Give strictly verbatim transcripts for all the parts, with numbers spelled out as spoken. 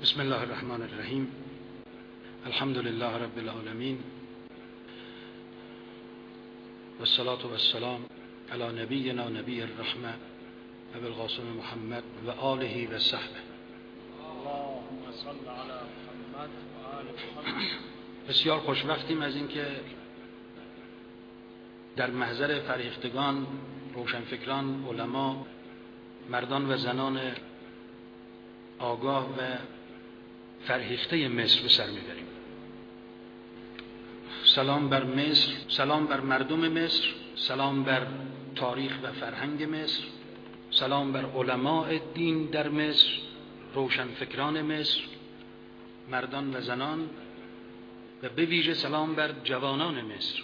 بسم الله الرحمن الرحیم. الحمد لله رب العالمین و الصلاة و السلام علی نبینا نبی الرحمه ابی القاسم محمد و آله و صحبه. اللهم صل علی محمد و آل محمد. بسیار خوشوقتیم از اینکه در محضر فرهیختگان، روشنفکران، علما، مردان و زنان آگاه و فرهیخته مصر به سر میبریم. سلام بر مصر، سلام بر مردم مصر، سلام بر تاریخ و فرهنگ مصر، سلام بر علماء دین در مصر، روشنفکران مصر، مردان و زنان، و به ویژه سلام بر جوانان مصر،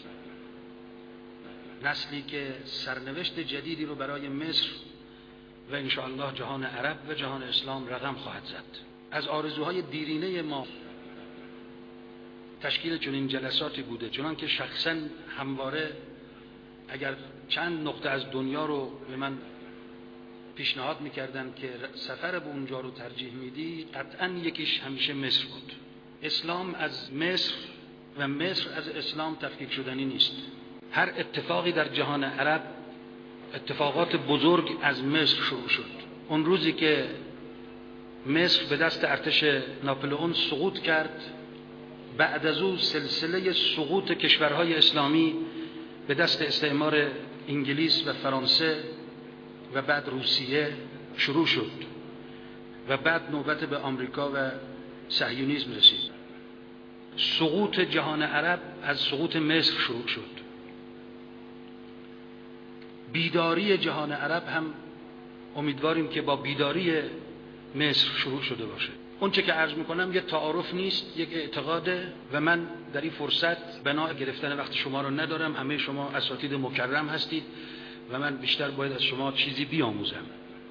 نسلی که سرنوشت جدیدی رو برای مصر و انشاءالله جهان عرب و جهان اسلام رقم خواهد زد. از آرزوهای دیرینه ما تشکیل چنین جلساتی بوده، چنان که شخصا همواره اگر چند نقطه از دنیا رو به من پیشنهاد میکردن که سفر به اونجا رو ترجیح میدی، قطعا یکیش همیشه مصر بود. اسلام از مصر و مصر از اسلام تفکیک شدنی نیست. هر اتفاقی در جهان عرب، اتفاقات بزرگ از مصر شروع شد. اون روزی که مصر به دست ارتش ناپلئون سقوط کرد، بعد از او سلسله سقوط کشورهای اسلامی به دست استعمار انگلیس و فرانسه و بعد روسیه شروع شد و بعد نوبت به آمریکا و صهیونیسم رسید. سقوط جهان عرب از سقوط مصر شروع شد. بیداری جهان عرب هم امیدواریم که با بیداری مصر شروع شده باشه. اون چه که عرض میکنم یه تعارف نیست، یک اعتقاده و من در این فرصت بنا گرفتن وقت شما رو ندارم. همه شما اساتید مکرم هستید و من بیشتر باید از شما چیزی بیاموزم.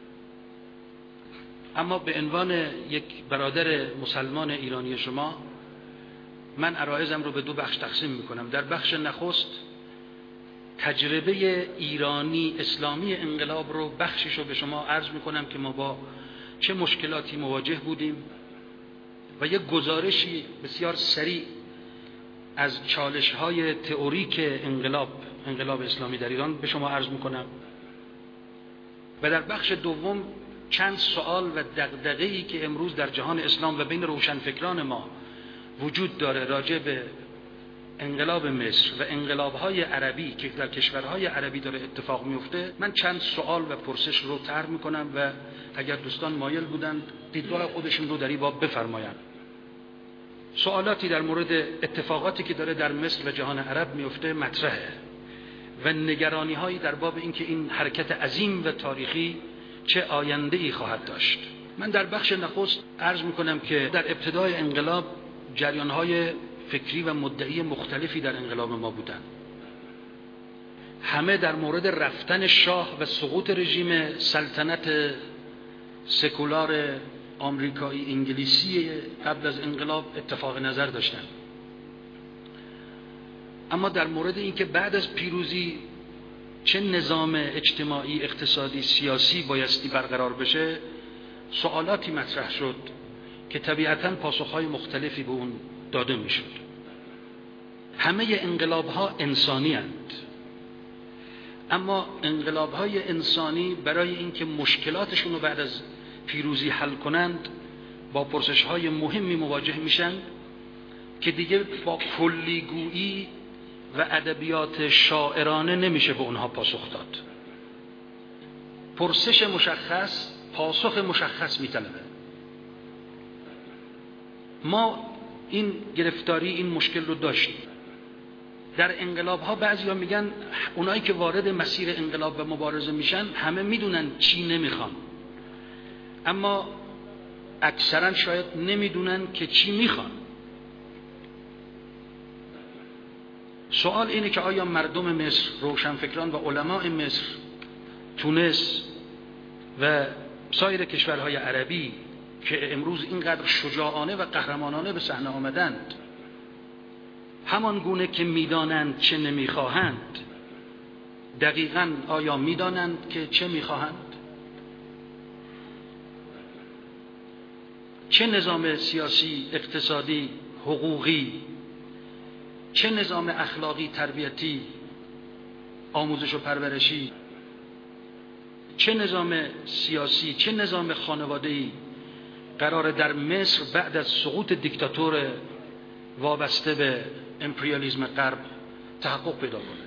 اما به عنوان یک برادر مسلمان ایرانی شما، من عرایزم رو به دو بخش تقسیم میکنم. در بخش نخست تجربه ایرانی اسلامی انقلاب رو بخشش رو به شما عرض میکنم که ما با چه مشکلاتی مواجه بودیم و یک گزارشی بسیار سریع از چالش‌های تئوریک انقلاب انقلاب اسلامی در ایران به شما عرض میکنم. و در بخش دوم چند سوال و دغدغه‌ای که امروز در جهان اسلام و بین روشنفکران ما وجود داره راجع به انقلاب مصر و انقلاب‌های عربی که در کشورهای عربی داره اتفاق میفته، من چند سوال و پرسش رو طرح میکنم و اگر دوستان مایل بودند دیدگاه خودشون رو در این باب بفرمایند. سوالاتی در مورد اتفاقاتی که داره در مصر و جهان عرب میفته مطرحه و نگرانی‌هایی در باب اینکه این حرکت عظیم و تاریخی چه آینده‌ای خواهد داشت. من در بخش نخست عرض میکنم که در ابتدای انقلاب جریان‌های فکری و مدعی مختلفی در انقلاب ما بودن. همه در مورد رفتن شاه و سقوط رژیم سلطنت سکولار آمریکایی انگلیسی قبل از انقلاب اتفاق نظر داشتن. اما در مورد اینکه بعد از پیروزی چه نظام اجتماعی، اقتصادی، سیاسی بایستی برقرار بشه، سوالاتی مطرح شد که طبیعتاً پاسخهای مختلفی به اون داده میشد. همه انقلاب‌ها انسانی هستند، اما انقلاب‌های انسانی برای اینکه مشکلاتشون رو بعد از پیروزی حل کنند با پرسش‌های مهمی مواجه میشن که دیگه با کلیگویی و ادبیات شاعرانه نمیشه به اونها پاسخ داد. پرسش مشخص پاسخ مشخص میطلبه. ما این گرفتاری، این مشکل رو داشتیم. در انقلاب ها بعضیا میگن اونایی که وارد مسیر انقلاب و مبارزه میشن همه میدونن چی نمیخوان، اما اکثرا شاید نمیدونن که چی میخوان. سوال اینه که آیا مردم مصر، روشنفکران و علماء مصر، تونس و سایر کشورهای عربی که امروز اینقدر شجاعانه و قهرمانانه به صحنه آمدند، همان گونه که میدانند چه نمیخواهند، دقیقاً آیا میدانند که چه میخواهند؟ چه نظام سیاسی، اقتصادی، حقوقی، چه نظام اخلاقی، تربیتی، آموزش و پرورشی، چه نظام سیاسی، چه نظام خانواده‌ای قرار در مصر بعد از سقوط دیکتاتور وابسته به امپریالیسم غرب تحقق پیدا کنه.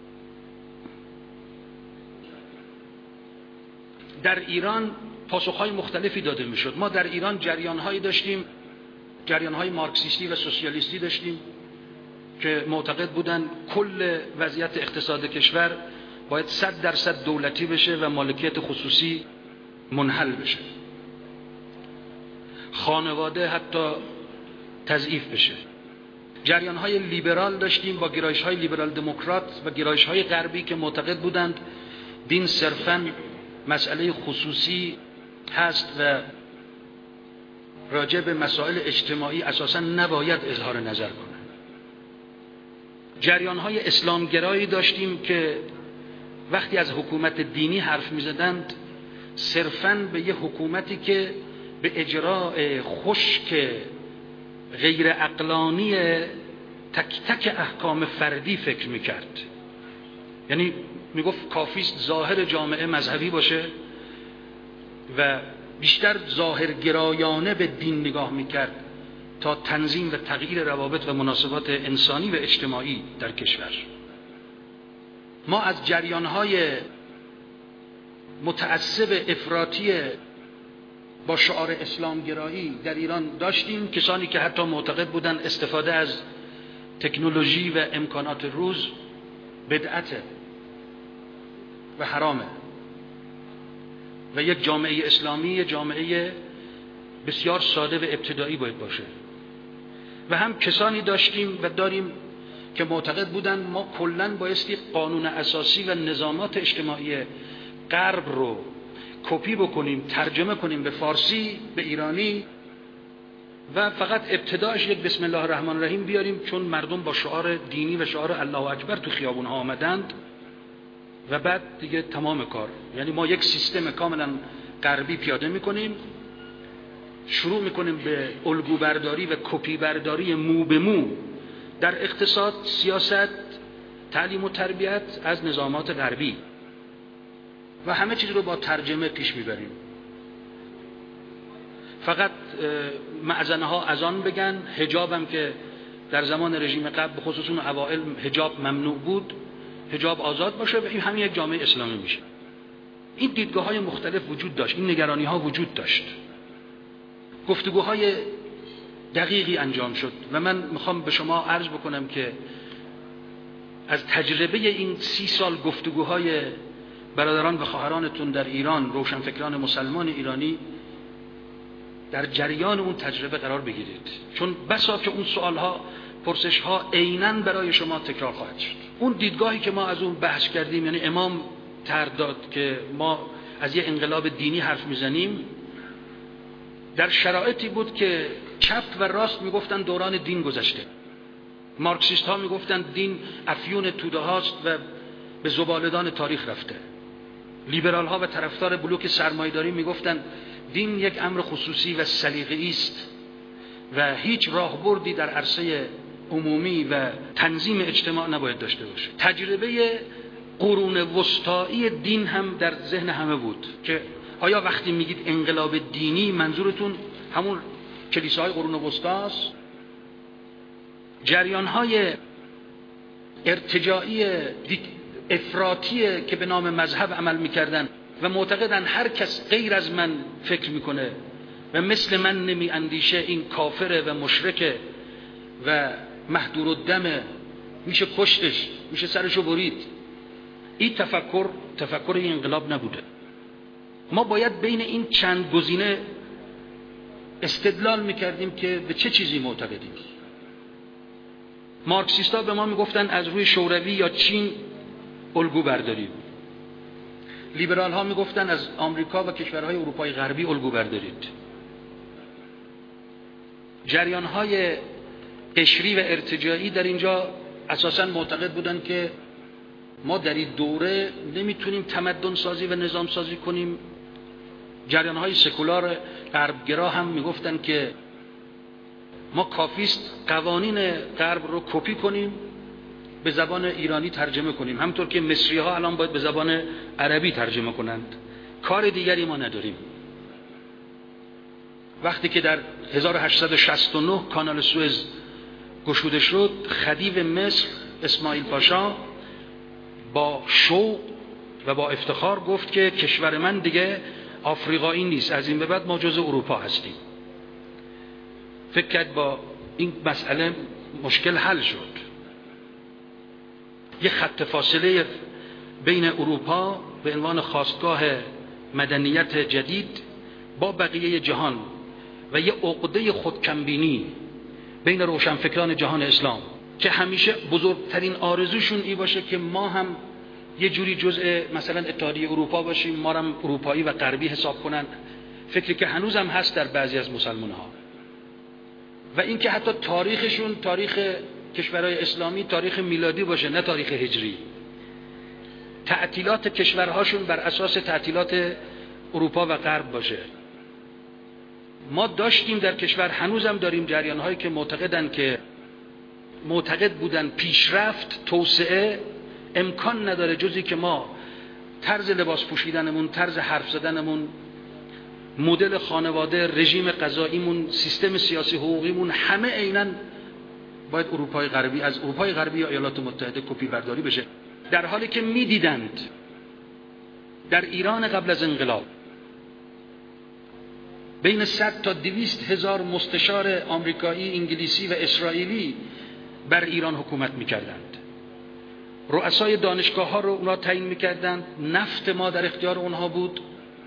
در ایران پاسخهای مختلفی داده میشد. ما در ایران جریانهایی داشتیم، جریانهای مارکسیستی و سوسیالیستی داشتیم که معتقد بودن کل وضعیت اقتصاد کشور باید صد درصد دولتی بشه و مالکیت خصوصی منحل بشه، خانواده حتی تضعیف بشه. جریانهای لیبرال داشتیم با گرایش‌های لیبرال دموکرات و گرایش‌های غربی که معتقد بودند دین صرفاً مسئله خصوصی هست و راجع به مسائل اجتماعی اساساً نباید اظهار نظر کنه. جریان‌های اسلامگرایی داشتیم که وقتی از حکومت دینی حرف می‌زدند صرفاً به یه حکومتی که به اجراء خشک غیر عقلانی تک تک احکام فردی فکر می‌کرد. یعنی میگفت کافیست ظاهر جامعه مذهبی باشه و بیشتر ظاهرگرایانه به دین نگاه میکرد تا تنظیم و تغییر روابط و مناسبات انسانی و اجتماعی در کشور. ما از جریانهای متعصب افراطی با شعار اسلامگرایی در ایران داشتیم، کسانی که حتی معتقد بودند استفاده از تکنولوژی و امکانات روز بدعته و حرامه و یک جامعه اسلامی جامعه بسیار ساده و ابتدایی باید باشه. و هم کسانی داشتیم و داریم که معتقد بودند ما کلاً بایستی قانون اساسی و نظامات اجتماعی غرب رو کپی بکنیم، ترجمه کنیم به فارسی، به ایرانی و فقط ابتداش یک بسم الله الرحمن الرحیم بیاریم، چون مردم با شعار دینی و شعار الله اکبر تو خیابون ها آمدند و بعد دیگه تمام کار. یعنی ما یک سیستم کاملا غربی پیاده میکنیم، شروع میکنیم به الگو برداری و کپی برداری مو به مو در اقتصاد، سیاست، تعلیم و تربیت از نظامات غربی و همه چیز رو با ترجمه پیش میبریم. فقط معزنه ها اذان بگن، حجاب هم که در زمان رژیم قبل به خصوص اون اوائل حجاب ممنوع بود، حجاب آزاد باشه و این همین یک جامعه اسلامی میشه. این دیدگاه های مختلف وجود داشت، این نگرانی ها وجود داشت. گفتگوهای دقیقی انجام شد و من میخوام به شما عرض بکنم که از تجربه این سی سال گفتگوهای برادران و خواهرانتون در ایران، روشنفکران مسلمان ایرانی، در جریان اون تجربه قرار بگیرید، چون بسا که اون سوالها، پرسشها عیناً برای شما تکرار خواهد شد. اون دیدگاهی که ما از اون بحث کردیم، یعنی امام طرح داد که ما از یه انقلاب دینی حرف میزنیم، در شرایطی بود که چپ و راست میگفتن دوران دین گذشته. مارکسیست ها میگفتن دین افیون توده هاست و به زباله‌دان تاریخ رفته. لیبرال ها و طرفدار بلوک سرمایه‌داری میگفتن دین یک امر خصوصی و سلیقه‌ای است و هیچ راهبردی در عرصه عمومی و تنظیم اجتماع نباید داشته باشه. تجربه قرون وسطایی دین هم در ذهن همه بود که آیا وقتی میگید انقلاب دینی منظورتون همون کلیساهای قرون وسطاست؟ جریان‌های ارتجاعی افراطی که به نام مذهب عمل میکردن و معتقدن هر کس غیر از من فکر میکنه و مثل من نمی اندیشه این کافره و مشرکه و محدور الدمه، میشه کشتش، میشه سرشو برید. این تفکر تفکر این انقلاب نبوده. ما باید بین این چند گزینه استدلال میکردیم که به چه چیزی معتقدیم. مارکسیستا به ما میگفتن از روی شوروی یا چین الگو بردارید. لیبرال ها میگفتن از آمریکا و کشورهای اروپای غربی الگو بردارید. جریان های قشری و ارتجاعی در اینجا اساساً معتقد بودن که ما در این دوره نمیتونیم تمدن سازی و نظام سازی کنیم. جریان های سکولار غربگرا هم میگفتن که ما کافیست قوانین غرب رو کپی کنیم به زبان ایرانی ترجمه کنیم، همونطور که مصری ها الان باید به زبان عربی ترجمه کنند، کار دیگری ما نداریم. وقتی که در هزار و هشتصد و شصت و نه کانال سوئز گشوده شد، خدیو مصر اسماعیل پاشا با شوق و با افتخار گفت که کشور من دیگه آفریقایی نیست، از این به بعد ما جزء اروپا هستیم. فکر کرد با این مسئله مشکل حل شد. یه خط فاصله بین اروپا به عنوان خاستگاه مدنیت جدید با بقیه جهان و یه عقده خودکمبینی بین روشنفکران جهان اسلام که همیشه بزرگترین آرزوشون این باشه که ما هم یه جوری جزء مثلا اتحادیه اروپا باشیم، ما هم اروپایی و غربی حساب کنن، فکری که هنوز هم هست در بعضی از مسلمان ها. و اینکه حتی تاریخشون تاریخ کشورهای اسلامی تاریخ میلادی باشه نه تاریخ هجری. تعطیلات کشورهاشون بر اساس تعطیلات اروپا و غرب باشه. ما داشتیم در کشور، هنوزم داریم جریان‌هایی که معتقدن که معتقد بودن پیشرفت، توسعه امکان نداره جزی که ما طرز لباس پوشیدنمون، طرز حرف زدنمون، مدل خانواده، رژیم غذاییمون، سیستم سیاسی حقوقیمون همه عیناً باید اروپای غربی از اروپای غربی یا ایالات متحده کپی برداری بشه. در حالی که می‌دیدند در ایران قبل از انقلاب بین صد تا دویست هزار مستشار آمریکایی، انگلیسی و اسرائیلی بر ایران حکومت می‌کردند. رؤسای دانشگاه‌ها رو اونا تعیین می‌کردند، نفت ما در اختیار اونها بود.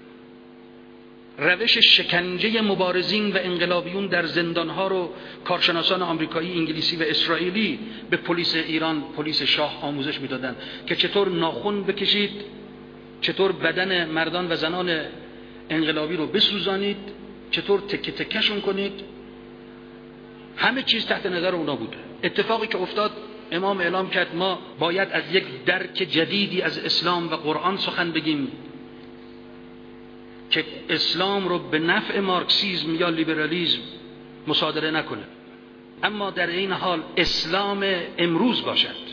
روش شکنجه مبارزین و انقلابیون در زندان‌ها رو کارشناسان آمریکایی، انگلیسی و اسرائیلی به پلیس ایران، پلیس شاه آموزش می‌دادند که چطور ناخن بکشید، چطور بدن مردان و زنان انقلابی رو بسوزانید، چطور تکه تکه‌شون کنید. همه چیز تحت نظر اونا بود. اتفاقی که افتاد، امام اعلام کرد ما باید از یک درک جدیدی از اسلام و قرآن سخن بگیم که اسلام رو به نفع مارکسیسم یا لیبرالیسم مصادره نکنه، اما در این حال اسلام امروز باشد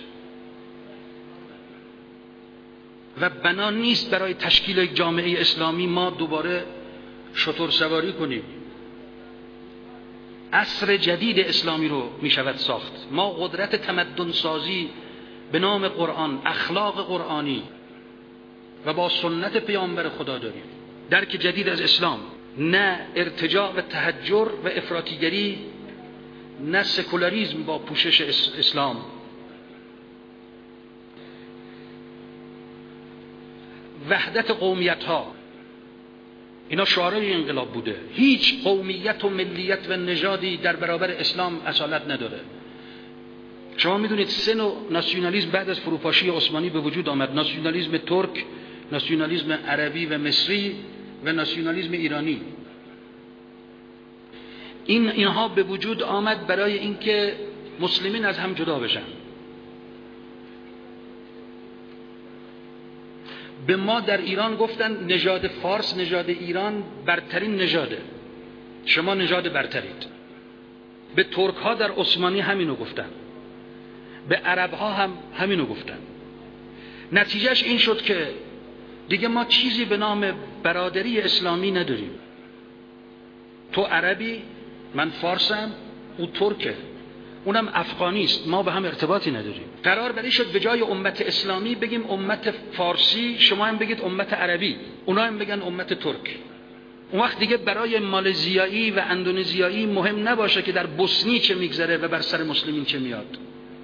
و بنا نیست برای تشکیل یک جامعه اسلامی ما دوباره شتر سواری کنیم. عصر جدید اسلامی رو می شود ساخت. ما قدرت تمدن سازی به نام قرآن، اخلاق قرآنی و با سنت پیامبر خدا داریم. درک جدید از اسلام، نه ارتجاع و تحجر و افراطیگری، نه سکولاریسم با پوشش اسلام. وحدت قومیت ها، اینا شعارهای انقلاب بوده. هیچ قومیت و ملیت و نژادی در برابر اسلام اصالت نداره. شما میدونید سه نوع ناسیونالیسم بعد از فروپاشی عثمانی به وجود آمد: ناسیونالیسم ترک، ناسیونالیسم عربی و مصری و ناسیونالیسم ایرانی. این اینها به وجود آمد برای اینکه مسلمین از هم جدا بشن. به ما در ایران گفتن نژاد فارس، نژاد ایران برترین نژاده، شما نژاد برترید. به ترک ها در عثمانی همینو گفتن، به عرب ها هم همینو گفتن. نتیجهش این شد که دیگه ما چیزی به نام برادری اسلامی نداریم. تو عربی، من فارسم، او ترکه، اونم افغانیست، ما به هم ارتباطی نداریم. قرار بری شد به جای امت اسلامی بگیم امت فارسی، شما هم بگید امت عربی، اونا هم بگن امت ترک. اون وقت دیگه برای مالزیایی و اندونزیایی مهم نباشه که در بوسنی چه میگذره و بر سر مسلمین چه میاد.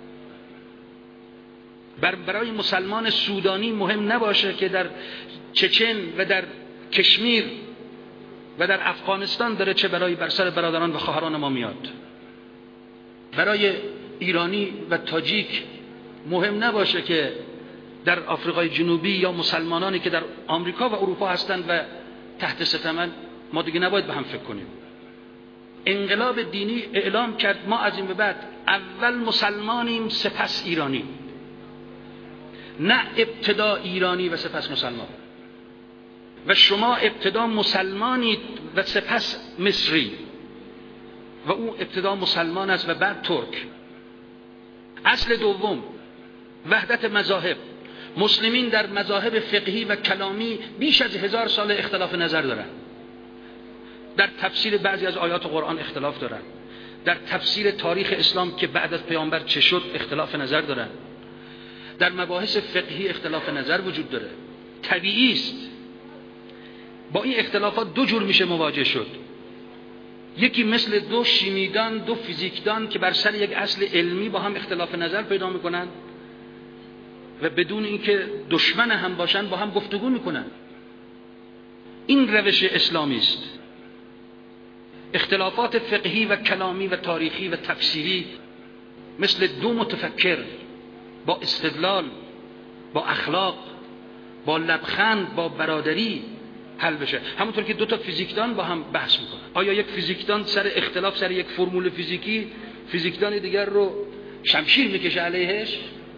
بر برای مسلمان سودانی مهم نباشه که در چچن و در کشمیر و در افغانستان داره چه برای بر سر برادران و خواهران ما میاد. برای ایرانی و تاجیک مهم نباشه که در آفریقای جنوبی یا مسلمانانی که در آمریکا و اروپا هستند و تحت ستمن، ما دیگه نباید به هم فکر کنیم. انقلاب دینی اعلام کرد ما از این به بعد اول مسلمانیم سپس ایرانی، نه ابتدا ایرانی و سپس مسلمان. و شما ابتدا مسلمانید و سپس مصری و او ابتدا مسلمان است و بعد ترک. اصل دوم، وحدت مذاهب. مسلمین در مذاهب فقهی و کلامی بیش از هزار سال اختلاف نظر دارند. در تفسیر بعضی از آیات قرآن اختلاف دارند. در تفسیر تاریخ اسلام که بعد از پیامبر چه شد اختلاف نظر دارند. در مباحث فقهی اختلاف نظر وجود داره. طبیعی است. با این اختلافات دو جور میشه مواجه شد. یکی مثل دو شیمیدان، دو فیزیکدان که بر سر یک اصل علمی با هم اختلاف نظر پیدا میکنن و بدون اینکه دشمن هم باشن با هم گفتگو میکنن. این روش اسلامی است. اختلافات فقهی و کلامی و تاریخی و تفسیری مثل دو متفکر با استدلال، با اخلاق، با لبخند، با برادری حل بشه. همونطور که دو تا فیزیکدان با هم بحث میکنن. آیا یک فیزیکدان سر اختلاف سر یک فرمول فیزیکی فیزیکدان دیگر رو شمشیر میکشه علیهش؟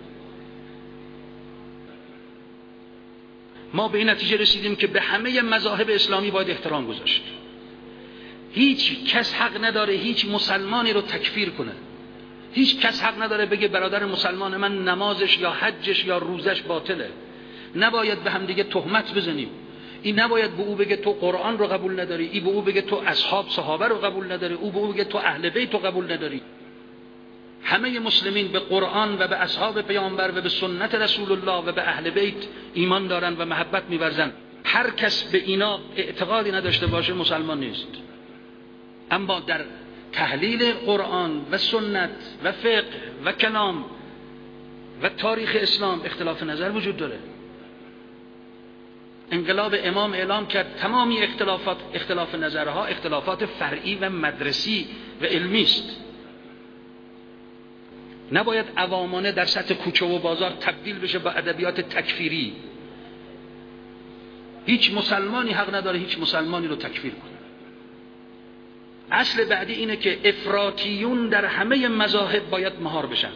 ما به این نتیجه رسیدیم که به همه مذاهب اسلامی باید احترام گذاشت. هیچ کس حق نداره هیچ مسلمانی رو تکفیر کنه. هیچ کس حق نداره بگه برادر مسلمان من نمازش یا حجش یا روزش باطله. نباید به هم دیگه تهمت بزنیم. این نباید به او بگه تو قرآن رو قبول نداری، این به او بگه تو اصحاب صحابه رو قبول نداری، او به او بگه تو اهل بیت رو قبول نداری. همه مسلمین به قرآن و به اصحاب پیامبر و به سنت رسول الله و به اهل بیت ایمان دارن و محبت می‌ورزن. هر کس به اینا اعتقادی نداشته باشه مسلمان نیست. اما در تحلیل قرآن و سنت و فقه و کلام و تاریخ اسلام اختلاف نظر وجود داره. انقلاب امام اعلام کرد تمامی اختلافات اختلاف نظرها اختلافات فرعی و مدرسی و علمی است. نباید عوامانه در سطح کوچه و بازار تبدیل بشه با ادبیات تکفیری. هیچ مسلمانی حق نداره هیچ مسلمانی رو تکفیر کنه. اصل بعدی اینه که افراطیون در همه مذاهب باید مهار بشن.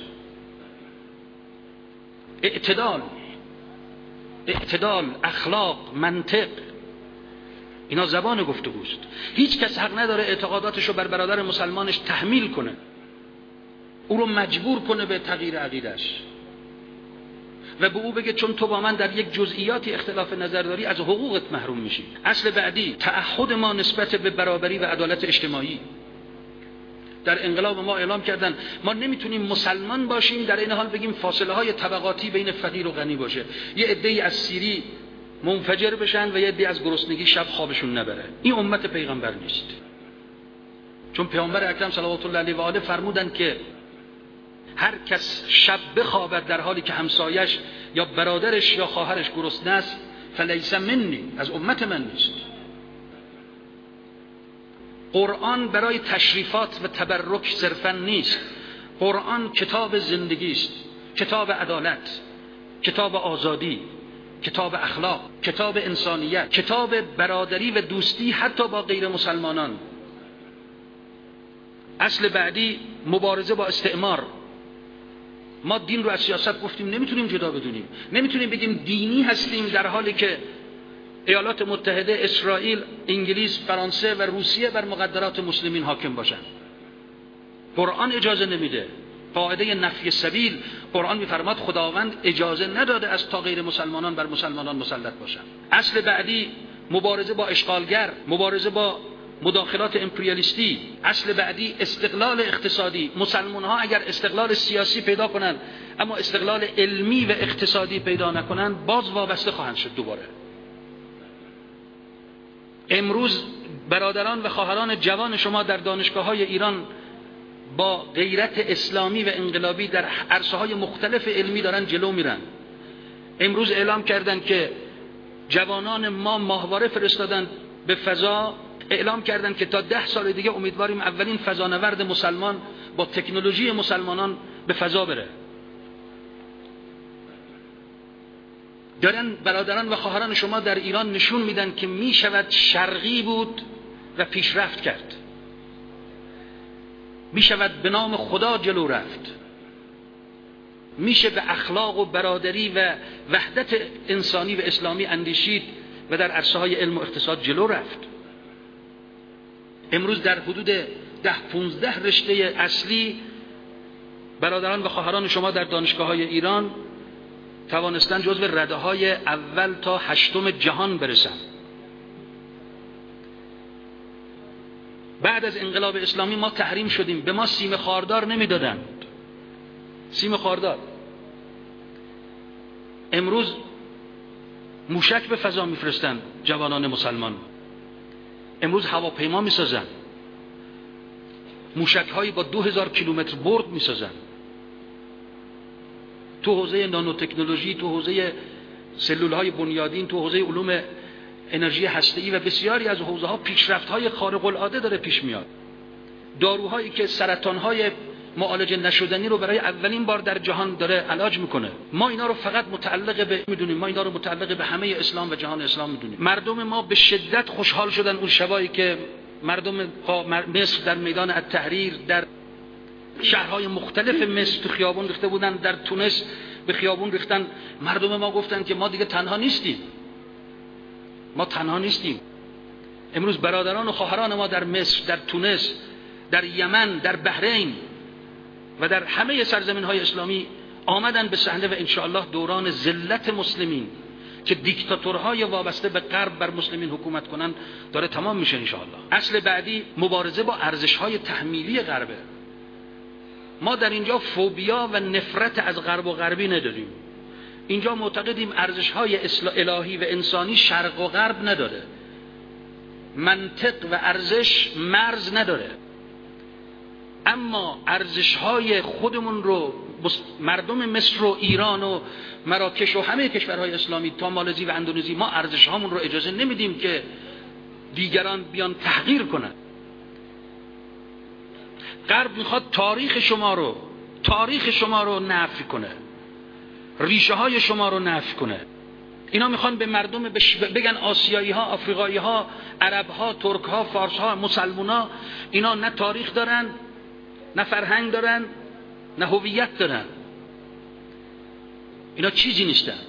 اعتدال اعتدال، اخلاق، منطق، اینا زبان گفتگوست. هیچ کس حق نداره اعتقاداتشو بر برادر مسلمانش تحمیل کنه، او رو مجبور کنه به تغییر عقیدش و به او بگه چون تو با من در یک جزئیاتی اختلاف نظر داری از حقوقت محروم میشی. اصل بعدی تعهد ما نسبت به برابری و عدالت اجتماعی. در انقلاب ما اعلام کردن ما نمیتونیم مسلمان باشیم در این حال بگیم فاصله های طبقاتی بین فقیر و غنی باشه. یه عده‌ای از سیری منفجر بشن و یه عده‌ای از گرسنگی شب خوابشون نبره. این امت پیغمبر نیست. چون پیامبر اکرم صلوات الله علیه و آله فرمودن که هر کس شب بخوابد در حالی که همسایش یا برادرش یا خواهرش گرسنه است فلیس منی، از امت من نیست. قرآن برای تشریفات و تبرک صرفا نیست. قرآن کتاب زندگی است، کتاب عدالت، کتاب آزادی، کتاب اخلاق، کتاب انسانیت، کتاب برادری و دوستی حتی با غیر مسلمانان. اصل بعدی مبارزه با استعمار. ما دین رو از سیاست گفتیم نمیتونیم جدا بدونیم. نمیتونیم بگیم دینی هستیم در حالی که ایالات متحده، اسرائیل، انگلیس، فرانسه و روسیه بر مقدرات مسلمین حاکم باشن. قرآن اجازه نمیده. قاعده نفی سبیل، قرآن میفرماد خداوند اجازه نداده از تا غیر مسلمانان بر مسلمانان مسلط باشن. اصل بعدی مبارزه با اشغالگر، مبارزه با مداخلات امپریالیستی. اصل بعدی استقلال اقتصادی. مسلمان ها اگر استقلال سیاسی پیدا کنن اما استقلال علمی و اقتصادی پیدا نکنن باز وابسته خواهند شد دوباره. امروز برادران و خواهران جوان شما در دانشگاه‌های ایران با غیرت اسلامی و انقلابی در عرصه‌های مختلف علمی دارن جلو میرن. امروز اعلام کردن که جوانان ما ماهواره فرستادن به فضا، اعلام کردن که تا ده سال دیگه امیدواریم اولین فضانورد مسلمان با تکنولوژی مسلمانان به فضا بره. دارن برادران و خواهران شما در ایران نشون میدن که می شود شرقی بود و پیشرفت کرد، می شود به نام خدا جلو رفت، میشه به اخلاق و برادری و وحدت انسانی و اسلامی اندیشید و در عرصه های علم و اقتصاد جلو رفت. امروز در حدود ده پونزده رشته اصلی برادران و خواهران شما در دانشگاه‌های ایران توانستن جزو رده‌های اول تا هشتم جهان برسن. بعد از انقلاب اسلامی ما تحریم شدیم، به ما سیم خاردار نمیدادند. سیم خاردار. امروز موشک به فضا میفرستن جوانان مسلمان. امروز هواپیما میسازن، موشک هایی با دو هزار کیلومتر برد میسازن. تو حوزه نانو تکنولوژی، تو حوزه سلول های بنیادین، تو حوزه علوم انرژی هسته‌ای و بسیاری از حوزه ها پیشرفت های خارق العاده داره پیش میاد. داروهایی که سرطان های معالجه نشدنی رو برای اولین بار در جهان داره علاج میکنه. ما اینا رو فقط متعلق به میدونیم، ما اینا رو متعلق به همه اسلام و جهان اسلام میدونیم. مردم ما به شدت خوشحال شدن اون شبایی که مردم مصر در میدان التحریر، در شهرهای مختلف مصر تو خیابون ریخته بودن، در تونس به خیابون ریختن. مردم ما گفتن که ما دیگه تنها نیستیم، ما تنها نیستیم. امروز برادران و خواهران ما در مصر، در تونس، در یمن، در بحرین و در همه سرزمین‌های اسلامی آمدن به صحنه و انشاءالله دوران ذلت مسلمین که دیکتاتورهای وابسته به غرب بر مسلمین حکومت کنن داره تمام میشه انشاءالله. اصل بعدی مبارزه با ارزش‌های تحمیلی غربه. ما در اینجا فوبیا و نفرت از غرب و غربی نداریم. اینجا معتقدیم ارزش‌های الهی و انسانی شرق و غرب نداره. منطق و ارزش مرز نداره. اما ارزش‌های خودمون رو، مردم مصر و ایران و مراکش و همه کشورهای اسلامی تا مالزی و اندونزی، ما ارزش‌هامون رو اجازه نمیدیم که دیگران بیان تحقیر کنن. غرب میخواد تاریخ شما رو تاریخ شما رو نفی کنه، ریشه های شما رو نفی کنه. اینا میخوان به مردم بگن آسیایی ها، آفریقایی ها، عرب ها، ترک ها، فارس ها، مسلمان ها، اینا نه تاریخ دارن، نه فرهنگ دارن، نه هویت دارن. اینا چیزی نیستن.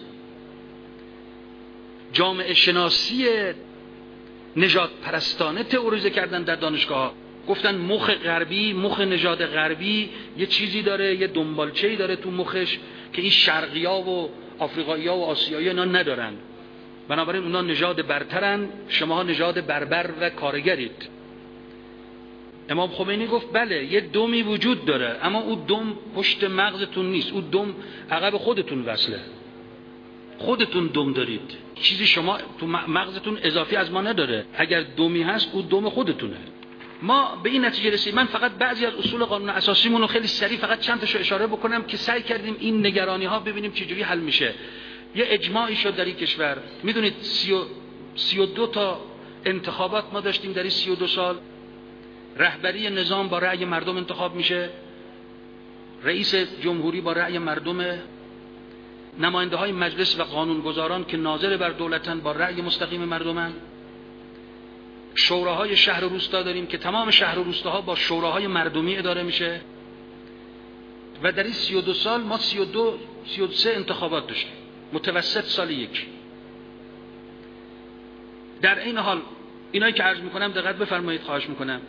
جامعه شناسی نژاد پرستانه تئوریزه کردن در دانشگاه ها. گفتن مخ غربی، مخ نژاد غربی یه چیزی داره، یه دنبالچه‌ای داره تو مخش که این شرقی‌ها و آفریقایی‌ها و آسیایی‌ها اینا ندارن. بنابراین اونا نژاد برترن، شما نژاد بربر و کارگرید. امام خمینی گفت بله یه دمی وجود داره، اما اون دم پشت مغزتون نیست، اون دم عقب خودتون وصله. خودتون دم دارید، چیزی شما تو مغزتون اضافی از ما نداره. اگر دمی هست اون دم خودتونه. ما به این نتیجه رسیدیم. من فقط بعضی از اصول قانون اساسیمون رو خیلی سریع فقط چند تاشو اشاره بکنم که سعی کردیم این نگرانی ها ببینیم چجوری حل میشه. یه اجماعی شد در این کشور. میدونید سی و دو تا انتخابات ما داشتیم در این سی و دو سال. رهبری نظام با رأی مردم انتخاب میشه، رئیس جمهوری با رأی مردم، نماینده های مجلس و قانونگذاران که ناظر بر دولتن با رأی مستقیم مردمن، شوراهای شهر و روستا داریم که تمام شهر و روستاها با شوراهای مردمی اداره میشه. و در این سی و دو سال ما سی و دو سی و سه انتخابات داشتیم، متوسط سال یک. در این حال اینایی که عرض میکنم دقت بفرمایید، خواهش میکنم.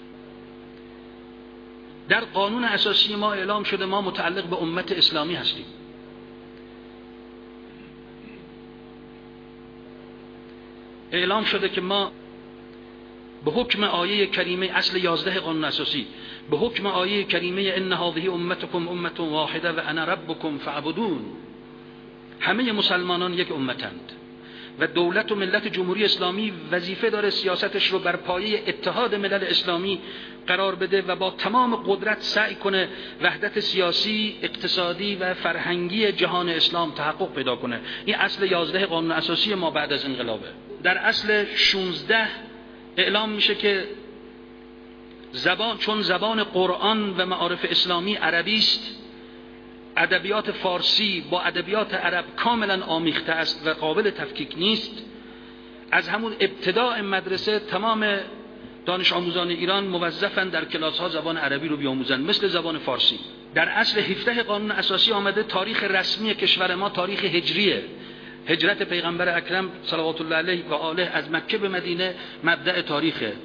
در قانون اساسی ما اعلام شده ما متعلق به امت اسلامی هستیم. اعلام شده که ما به حکم آیه کریمه اصل یازده قانون اساسی، به حکم آیه کریمه ان هذه امتکم امه واحده و انا ربکم فاعبدون، همه مسلمانان یک امتند و دولت و ملت جمهوری اسلامی وظیفه داره سیاستش رو بر پایه اتحاد ملل اسلامی قرار بده و با تمام قدرت سعی کنه وحدت سیاسی، اقتصادی و فرهنگی جهان اسلام تحقق پیدا کنه. این اصل یازده قانون اساسی ما بعد از انقلابه. در اصل شانزده اعلام میشه که زبان، چون زبان قرآن و معارف اسلامی عربی است، ادبیات فارسی با ادبیات عرب کاملا آمیخته است و قابل تفکیک نیست. از همون ابتداء مدرسه تمام دانش آموزان ایران موظفن در کلاس ها زبان عربی رو بیاموزن مثل زبان فارسی. در اصل هفده قانون اساسی آمده تاریخ رسمی کشور ما تاریخ هجریه، هجرت پیغمبر اکرم صلوات الله علیه و آله از مکه به مدینه مبدأ تاریخه.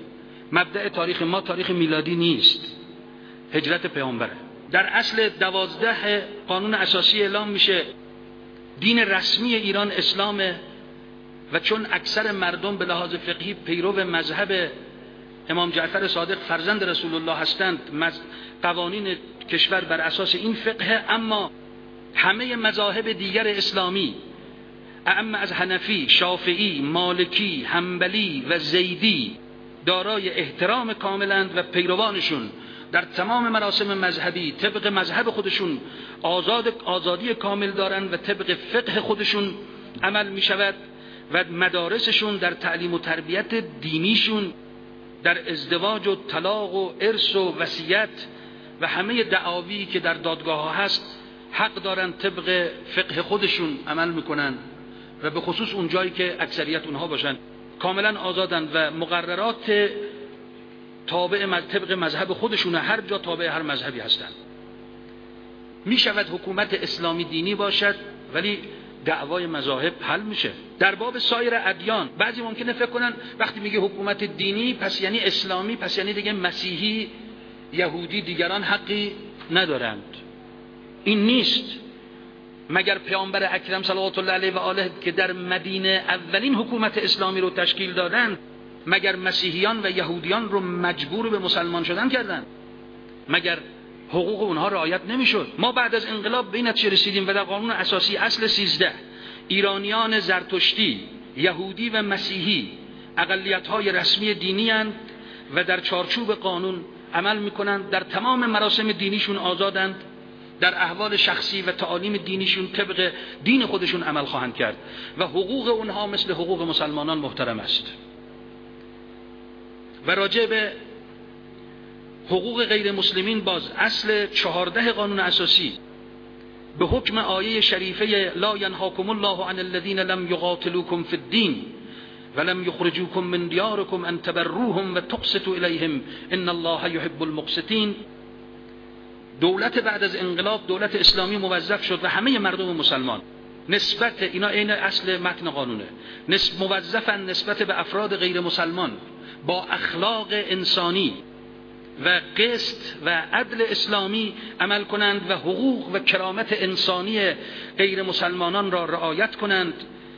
مبدأ تاریخ ما تاریخ میلادی نیست، هجرت پیامبره. در اصل دوازده قانون اساسی اعلام میشه دین رسمی ایران اسلامه و چون اکثر مردم به لحاظ فقهی پیرو مذهب امام جعفر صادق فرزند رسول الله هستند، قوانین کشور بر اساس این فقه، اما همه مذاهب دیگر اسلامی اما از حنفی، شافعی، مالکی، حنبلی و زیدی دارای احترام کاملند و پیروانشون در تمام مراسم مذهبی طبق مذهب خودشون آزاد آزادی کامل دارند و طبق فقه خودشون عمل می شود و مدارسشون در تعلیم و تربیت دینیشون، در ازدواج و طلاق و ارث و وصیت و همه دعاوی که در دادگاه ها هست حق دارند طبق فقه خودشون عمل میکنن و به خصوص اون جایی که اکثریت اونها باشن کاملا آزادن و مقررات تابع طبق مذهب خودشون هر جا تابع هر مذهبی هستن. می شود حکومت اسلامی دینی باشد ولی دعوای مذاهب حل میشه. در باب سایر ادیان بعضی ممکنه فکر کنن وقتی میگه حکومت دینی پس یعنی اسلامی، پس یعنی دیگه مسیحی، یهودی دیگران حقی ندارند. این نیست. مگر پیامبر اکرم صلوات الله علیه و آله که در مدینه اولین حکومت اسلامی رو تشکیل دادن، مگر مسیحیان و یهودیان رو مجبور به مسلمان شدن کردن؟ مگر حقوق اونها رعایت نمیشد؟ ما بعد از انقلاب به این نتیجه رسیدیم و در قانون اساسی اصل سیزده ایرانیان زرتشتی، یهودی و مسیحی اقلیت‌های رسمی دینی اند و در چارچوب قانون عمل میکنند، در تمام مراسم دینیشون آزادند، در احوال شخصی و تعالیم دینیشون طبق دین خودشون عمل خواهند کرد و حقوق اونها مثل حقوق مسلمانان محترم است. و راجع به حقوق غیر مسلمین باز اصل چهارده قانون اساسی به حکم آیه شریفه لا ینهاکم الله عن الذین لم یقاتلوکم فی الدین ولم یخرجوکم من دیارکم ان تبروهم و تقسطوا الیهم ان الله یحب المقسطین. دولت بعد از انقلاب دولت اسلامی موظف شد و همه مردم مسلمان نسبت اینا این اصل متن قانونه نسبت موظفن نسبت به افراد غیر مسلمان با اخلاق انسانی و قسط و عدل اسلامی عمل کنند و حقوق و کرامت انسانی غیر مسلمانان را رعایت کنند،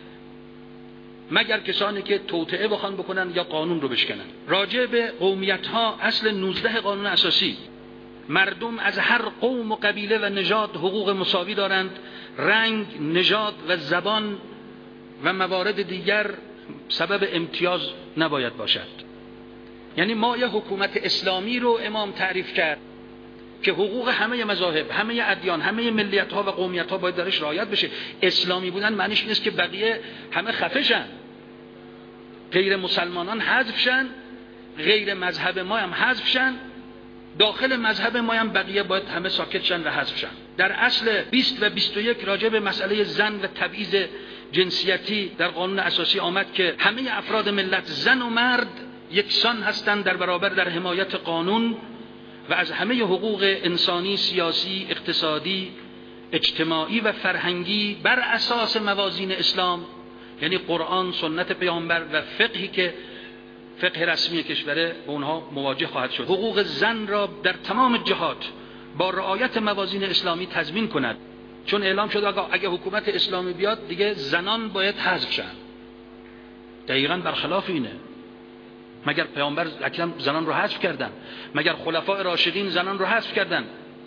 مگر کسانی که توطئه بخوان بکنند یا قانون رو بشکنند. راجع به قومیت ها اصل نوزده قانون اساسی مردم از هر قوم و قبیله و نژاد حقوق مساوی دارند، رنگ، نژاد و زبان و موارد دیگر سبب امتیاز نباید باشد. یعنی ما یه حکومت اسلامی رو امام تعریف کرد که حقوق همه مذاهب، همه ادیان، همه ملیت ها و قومیت ها باید درش رعایت بشه. اسلامی بودن معنیش نیست که بقیه همه خفه شن، غیر مسلمانان حذف شن، غیر مذهب ما هم حذف شن، داخل مذهب ما هم بقیه باید همه ساکت شن و حذف شن. در اصل بیست و بیست و یک راجع به مسئله زن و تبعیض جنسیتی در قانون اساسی آمد که همه افراد ملت زن و مرد یکسان هستند در برابر در حمایت قانون و از همه حقوق انسانی، سیاسی، اقتصادی، اجتماعی و فرهنگی بر اساس موازین اسلام، یعنی قرآن، سنت پیامبر و فقهی که فقه رسمی کشوره به اونها مواجه خواهد شد. حقوق زن را در تمام جهات با رعایت موازین اسلامی تضمین کند، چون اعلام شد اگه حکومت اسلامی بیاد دیگه زنان باید حذف شن. دقیقاً برخلاف اینه. مگر پیامبر اکرم زنان رو حذف کردن؟ مگر خلفاء راشدین زنان رو حذف کردن؟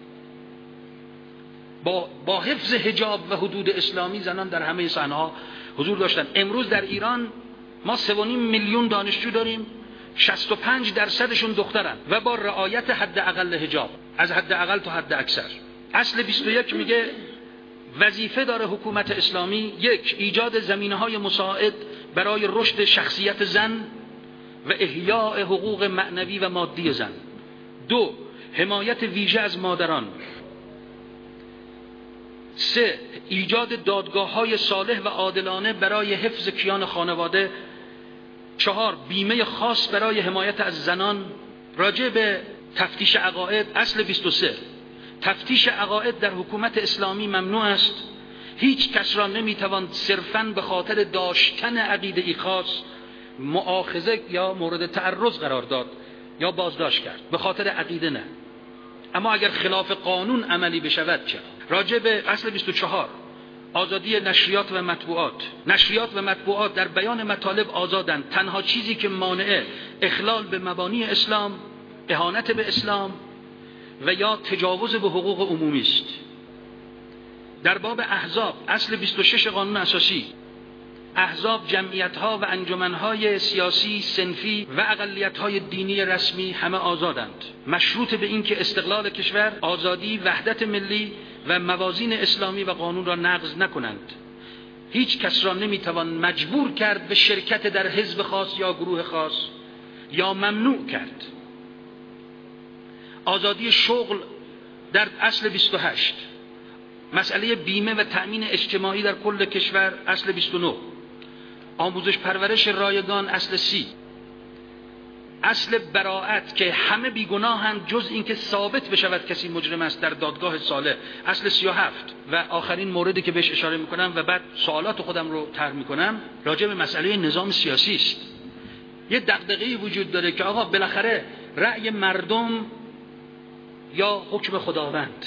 با با حفظ حجاب و حدود اسلامی زنان در همه صحنه‌ها حضور داشتن. امروز در ایران ما سه و نیم میلیون دانشجو داریم، شصت و پنج درصدشون دخترن و با رعایت حد اقل حجاب، از حد اقل تا حد اکثر. اصل بیست و یک میگه وظیفه داره حکومت اسلامی: یک، ایجاد زمینه‌های مساعد برای رشد شخصیت زن و احیاء حقوق معنوی و مادی زن. دو، حمایت ویژه از مادران. سه، ایجاد دادگاه‌های صالح و عادلانه برای حفظ کیان خانواده. چهار، بیمه خاص برای حمایت از زنان. راجع به تفتیش عقاید اصل بیست و سه، تفتیش عقاید در حکومت اسلامی ممنوع است. هیچ کس را نمیتوان صرفاً به خاطر داشتن عقیده‌ای خاص مؤاخذه یا مورد تعرض قرار داد یا بازداشت کرد، به خاطر عقیده نه. اما اگر خلاف قانون عملی بشود چه؟ راجع به اصل بیست و چهار آزادی نشریات و مطبوعات. نشریات و مطبوعات در بیان مطالب آزادند. تنها چیزی که مانع اخلال به مبانی اسلام، اهانت به اسلام و یا تجاوز به حقوق عمومی است. در باب احزاب اصل بیست و شش قانون اساسی، احزاب جمعیت‌ها و انجمن‌های سیاسی، صنفی و اقلیت‌های دینی رسمی همه آزادند، مشروط به این که استقلال کشور، آزادی، وحدت ملی و موازین اسلامی و قانون را نقض نکنند. هیچ کس را نمی‌توان مجبور کرد به شرکت در حزب خاص یا گروه خاص یا ممنوع کرد. آزادی شغل در اصل بیست و هشت، مسئله بیمه و تأمین اجتماعی در کل کشور اصل بیست و نه، آموزش پرورش رایگان اصل سی، اصل براءت که همه بیگناهند جز اینکه ثابت بشود کسی مجرم است در دادگاه صالح اصل سی و هفت. و آخرین موردی که بهش اشاره میکنم و بعد سوالات خودم رو طرح میکنم راجع به مسئله نظام سیاسی است. یه دغدغه‌ای وجود داره که آقا بالاخره رأی مردم یا حکم خداوند،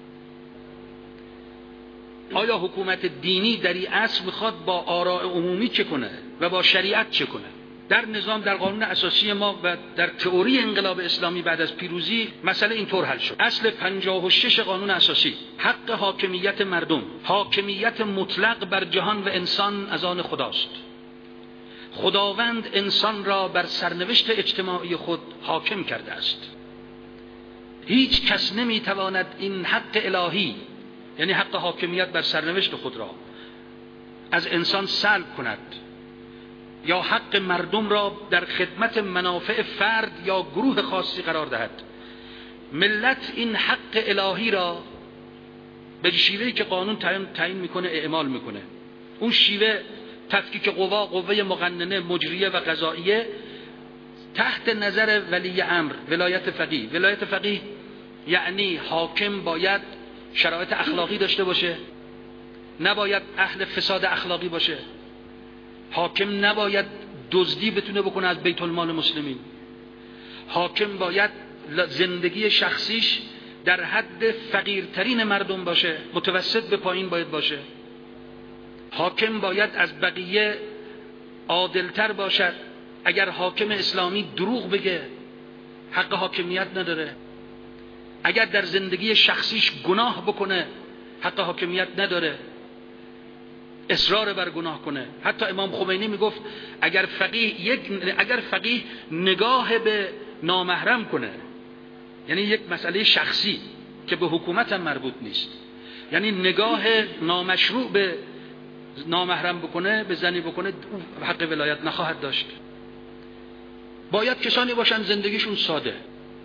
آیا حکومت دینی در این عصر میخواد با آراء عمومی چه کنه و با شریعت چه کنه؟ در نظام، در قانون اساسی ما و در تئوری انقلاب اسلامی بعد از پیروزی مسئله اینطور حل شد. اصل پنجاه و شش قانون اساسی، حق حاکمیت مردم، حاکمیت مطلق بر جهان و انسان از آن خداست. خداوند انسان را بر سرنوشت اجتماعی خود حاکم کرده است. هیچ کس نمیتواند این حق الهی، یعنی حق حاکمیت بر سرنوشت خود را، از انسان سلب کند یا حق مردم را در خدمت منافع فرد یا گروه خاصی قرار دهد. ملت این حق الهی را به شیوهی که قانون تعیین میکنه اعمال میکنه. اون شیوه تفکیک قوا، قوه مقننه، مجریه و قضاییه تحت نظر ولی امر، ولایت فقیه. ولایت فقیه یعنی حاکم باید شرایط اخلاقی داشته باشه، نباید اهل فساد اخلاقی باشه. حاکم نباید دزدی بتونه بکنه از بیت المال مسلمین. حاکم باید زندگی شخصیش در حد فقیرترین مردم باشه، متوسط به پایین باید باشه. حاکم باید از بقیه عادلتر باشد. اگر حاکم اسلامی دروغ بگه حق حاکمیت نداره. اگر در زندگی شخصیش گناه بکنه حق حاکمیت نداره، اصرار بر گناه کنه. حتی امام خمینی میگفت اگر فقیه یک اگر فقیه نگاه به نامحرم کنه، یعنی یک مسئله شخصی که به حکومت هم مربوط نیست، یعنی نگاه نامشروع به نامحرم بکنه، به زنی بکنه، حق ولایت نخواهد داشت. باید کسانی باشن زندگیشون ساده،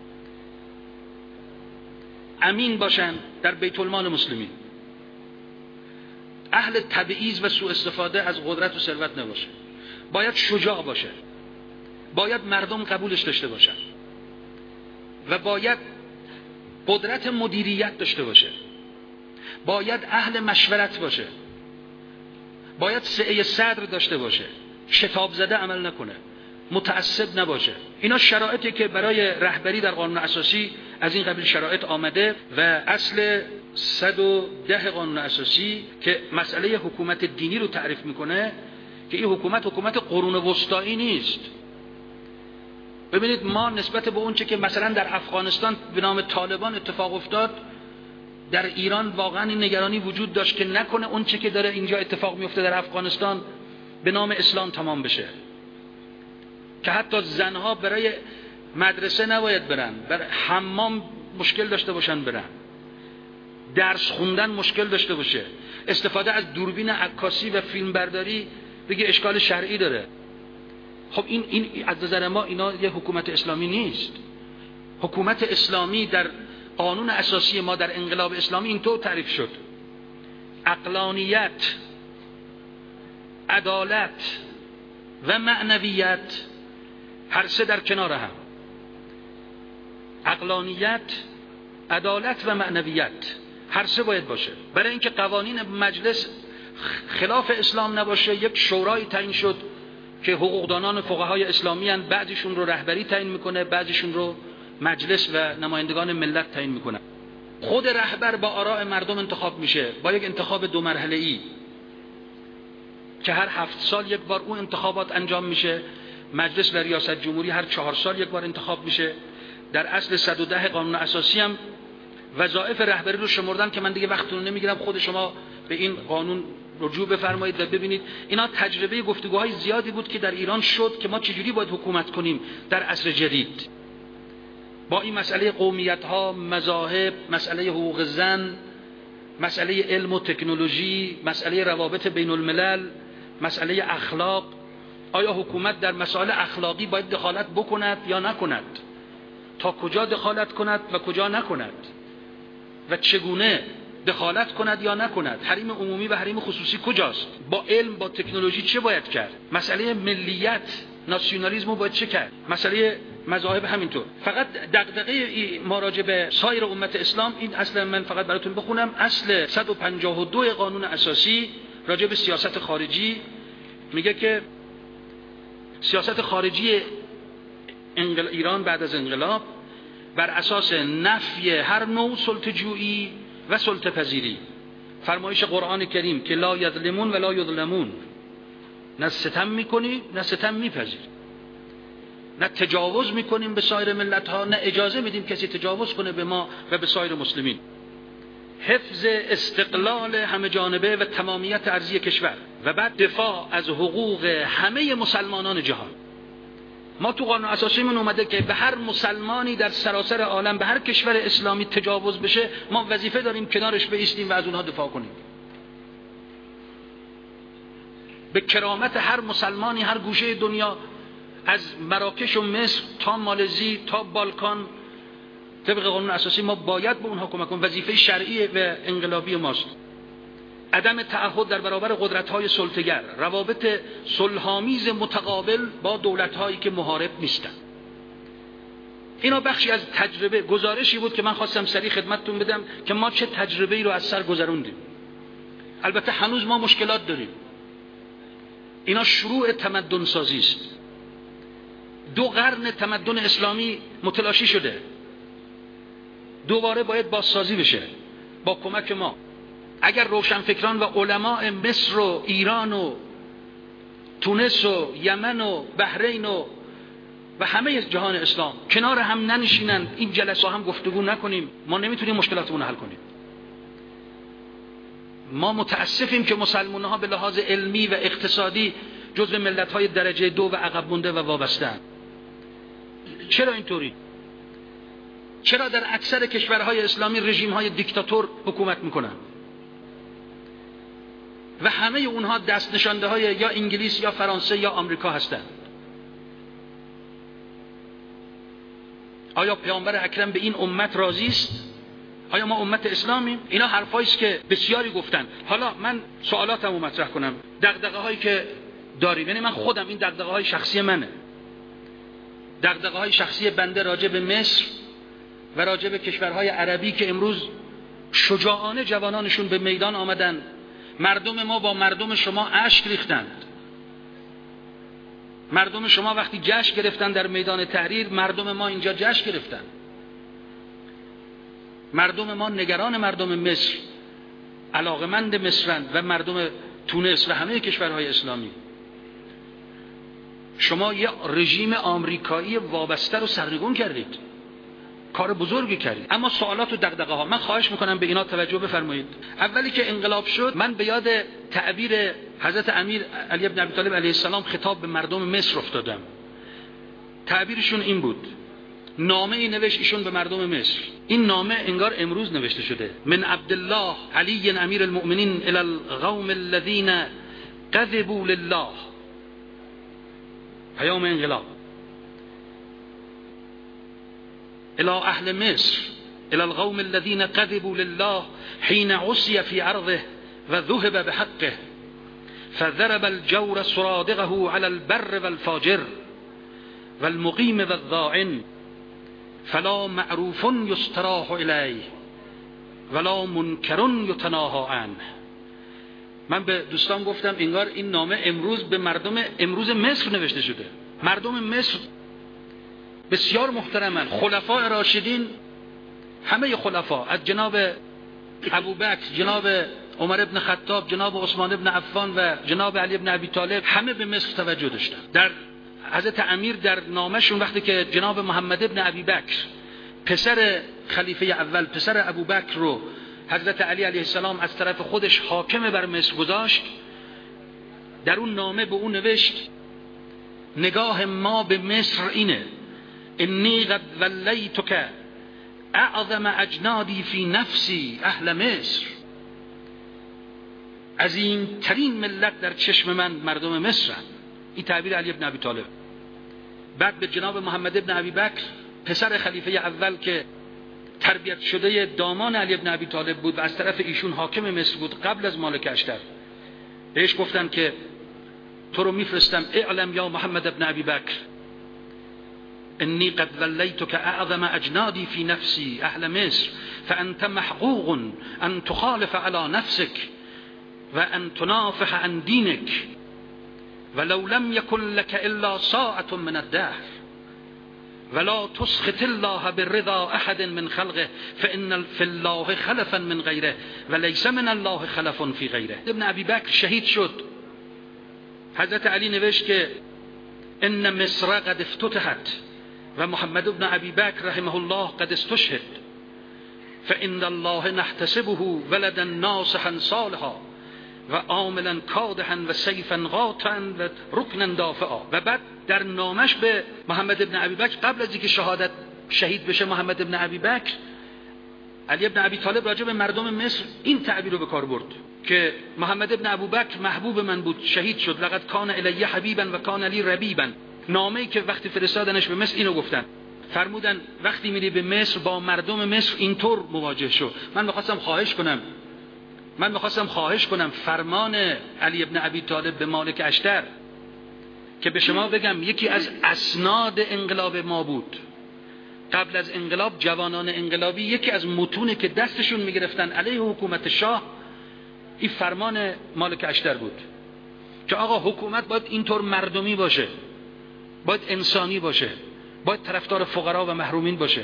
امین باشن در بیت المال مسلمین، اهل تبعیض و سوء استفاده از قدرت و ثروت نباشه. باید شجاع باشه، باید مردم قبولش داشته باشن و باید قدرت مدیریت داشته باشه، باید اهل مشورت باشه، باید سعه صدر داشته باشه، شتاب زده عمل نکنه، متعصب نباشه. اینا شرایطی که برای رهبری در قانون اساسی از این قبیل شرایط آمده. و اصل صد و ده قانون اساسی که مسئله حکومت دینی رو تعریف میکنه که این حکومت حکومت قرون وسطایی نیست. ببینید ما نسبت به اون چه که مثلا در افغانستان به نام طالبان اتفاق افتاد، در ایران واقعا این نگرانی وجود داشت که نکنه اون چه که داره اینجا اتفاق میفته در افغانستان به نام اسلام تمام بشه، که حتی زنها برای مدرسه نباید برن، برای حمام مشکل داشته باشن برن، درس خوندن مشکل داشته باشه، استفاده از دوربین عکاسی و فیلم برداری بگه اشکال شرعی داره. خب این این از نظر ما اینا یه حکومت اسلامی نیست. حکومت اسلامی در قانون اساسی ما در انقلاب اسلامی اینطور تعریف شد: عقلانیت، عدالت و معنویت هر سه در کنار هم. عقلانیت، عدالت و معنویت هر سه باید باشه. برای اینکه قوانین مجلس خلاف اسلام نباشه، یک شورای تعیین شد که حقوقدانان فقهای اسلامی هستند، بعضیشون رو رهبری تعیین میکنه، بعضیشون رو مجلس و نمایندگان ملت تعیین میکنه. خود رهبر با آراء مردم انتخاب میشه، با یک انتخاب دو مرحله‌ای که هر هفت سال یک بار اون انتخابات انجام میشه. مجلس و ریاست جمهوری هر چهار سال یک بار انتخاب میشه. در اصل صد و ده قانون اساسی هم وظایف رهبری رو شمردن که من دیگه وقتتون نمیگیرم، خود شما به این قانون رجوع بفرمایید و ببینید. اینا تجربه گفتگوهای زیادی بود که در ایران شد که ما چجوری باید حکومت کنیم در عصر جدید، با این مسئله قومیت ها، مذاهب، مسئله حقوق زن، مسئله علم و تکنولوژی، مسئله روابط بین الملل، مسئله اخلاق. آیا حکومت در مسائل اخلاقی باید دخالت بکند یا نکند؟ تا کجا دخالت کند و کجا نکند؟ و چگونه دخالت کند یا نکند؟ حریم عمومی و حریم خصوصی کجاست؟ با علم، با تکنولوژی چه باید کرد؟ مسئله ملیت، ناسیونالیسم باید چه کرد؟ مسئله مذاهب همینطور. فقط دغدغه ما راجع به سایر امت اسلام، این اصلا من فقط براتون بخونم، اصل صد و پنجاه و دو قانون اساسی راجع به سیاست خارجی میگه که سیاست خارجی ایران بعد از انقلاب بر اساس نفی هر نوع سلطه‌جویی و سلطه‌پذیری. فرمایش قرآن کریم که لا یظلمون ولا یظلمون، نه ستم میکنی نه ستم میپذیر، نه تجاوز میکنیم به سایر ملت ها، نه اجازه میدیم کسی تجاوز کنه به ما و به سایر مسلمین. حفظ استقلال همه جانبه و تمامیت ارضی کشور و بعد دفاع از حقوق همه مسلمانان جهان. ما تو قانون اساسی من اومده که به هر مسلمانی در سراسر عالم، به هر کشور اسلامی تجاوز بشه، ما وظیفه داریم کنارش بایستیم و از اونها دفاع کنیم. به کرامت هر مسلمانی هر گوشه دنیا، از مراکش و مصر تا مالزی تا بالکان، طبق قانون اساسی ما باید به اونها کمک کنیم. وظیفه شرعی و انقلابی ماست. عدم تعهد در برابر قدرت‌های سلطه‌گر، روابط صلح‌آمیز متقابل با دولت‌هایی که محارب نیستند. اینا بخشی از تجربه، گزارشی بود که من خواستم سریع خدمتتون بدم که ما چه تجربه‌ای رو از سر گذروندیم. البته هنوز ما مشکلات داریم. اینا شروع تمدن سازی است. دو قرن تمدن اسلامی متلاشی شده، دوباره باید بازسازی بشه با کمک ما. اگر روشنفکران و علماء مصر و ایران و تونس و یمن و بحرین و و همه جهان اسلام کنار هم ننشینند، این جلسه هم گفتگو نکنیم، ما نمیتونیم مشکلاتمون حل کنیم. ما متاسفیم که مسلمان ها به لحاظ علمی و اقتصادی جزو ملت های درجه دو و عقب مونده و وابسته‌اند. چرا اینطوری؟ چرا در اکثر کشورهای اسلامی رژیم های دیکتاتور حکومت میکنن و همه اونها دست نشانده های یا انگلیس یا فرانسه یا آمریکا هستند؟ آیا پیامبر اکرم به این امت راضی است؟ آیا ما امت اسلامیم؟ اینا حرفایی است که بسیاری گفتن. حالا من سوالاتمو مطرح کنم، دغدغه هایی که داریم، یعنی من خودم، این دغدغه های شخصی منه، دغدغه های شخصی بنده راجع به مصر و راجع به کشورهای عربی که امروز شجاعانه جوانانشون به میدان آمدن. مردم ما با مردم شما اشک ریختند. مردم شما وقتی جشن گرفتن در میدان تحریر، مردم ما اینجا جشن گرفتن. مردم ما نگران مردم مصر، علاقمند مصرند و مردم تونس و همه کشورهای اسلامی. شما یه رژیم آمریکایی وابسته رو سرنگون کردید، کار بزرگی کردید. اما سوالات و دغدغه ها، من خواهش میکنم به اینا توجه بفرمایید. اولی که انقلاب شد، من به یاد تعبیر حضرت امیر علی بن ابی طالب علیه السلام خطاب به مردم مصر افتادم. تعبیرشون این بود، نامه ای نوشت ایشون به مردم مصر. این نامه انگار امروز نوشته شده. من عبدالله علی امیر المؤمنین الی القوم الذین کذبوا لله. پیام انقلاب الى اهل مصر الى القوم الذين كذبوا لله حين عصي في عرضه وذهب بحقه فضرب الجور سرادقه على البر والفاجر والمقيم والضاعن فلا معروف يستراح إليه ولا منكر يتناهى عنه من به دوستان گفتم انگار این نامه امروز به مردم امروز مصر نوشته شده. مردم مصر بسیار محترمن، خلفاء راشدین، همه خلفا از جناب ابوبکر، جناب عمر ابن خطاب، جناب عثمان ابن عفان و جناب علی ابن ابی طالب همه به مصر توجه داشتن. در حضرت امیر در نامشون وقتی که جناب محمد ابن ابی بکر پسر خلیفه اول، پسر ابوبکر رو حضرت علی علیه السلام از طرف خودش حاکم بر مصر گذاشت، در اون نامه به اون نوشت نگاه ما به مصر اینه، انی قد ولیتک اعظم اجنادی فی نفسی اهل مصر، از این ترین ملت در چشم من مردم مصرن. این تعبیر علی ابن ابی طالب. بعد به جناب محمد ابن ابی بکر پسر خلیفه اول که تربیت شده دامان علی ابن ابی طالب بود و از طرف ایشون حاکم مصر بود قبل از مالک اشتر، بهش گفتن که تو رو میفرستم اعلم یا محمد ابن ابی بکر انی قد ولیتک اعظم اجنادی فی نفسی اهل مصر فانت محقوق ان تخالف علی نفسک و ان تنافح عن دینک ولو لم یکن لك الا ساعة من الدهر ولا تسخط الله برضا احد من خلقه فان فی الله خلفا من غیره وليس من الله خلف فی غیره. ابن ابی بکر شهید شد. حضرت علی نوشت که ان مصر قد افتتحت و محمد ابن ابی بکر رحمه الله قد استشهد فان الله نحتسبه ولدا ناصحا صالحا و عاملا کادحا و سیفا قاطعا و رکنا دافعا. و بعد در نامش به محمد ابن ابی بکر قبل از اینکه شهادت شهید بشه محمد ابن ابی بکر، علی ابن ابی طالب راجع به مردم مصر این تعبیر رو به کار برد که محمد ابن ابوبکر محبوب من بود، شهید شد، لقد کان الی حبیبا و کان لی ربیبا. نامه‌ای که وقتی فرستادنش به مصر اینو گفتن، فرمودن وقتی میری به مصر با مردم مصر اینطور مواجه شو. من می‌خواستم خواهش کنم من می‌خواستم خواهش کنم فرمان علی ابن ابی طالب به مالک اشتر که به شما بگم یکی از اسناد انقلاب ما بود. قبل از انقلاب جوانان انقلابی یکی از متونی که دستشون میگرفتن علیه حکومت شاه این فرمان مالک اشتر بود که آقا حکومت باید اینطور مردمی باشه، باید انسانی باشه، باید طرفدار فقرا و محرومین باشه.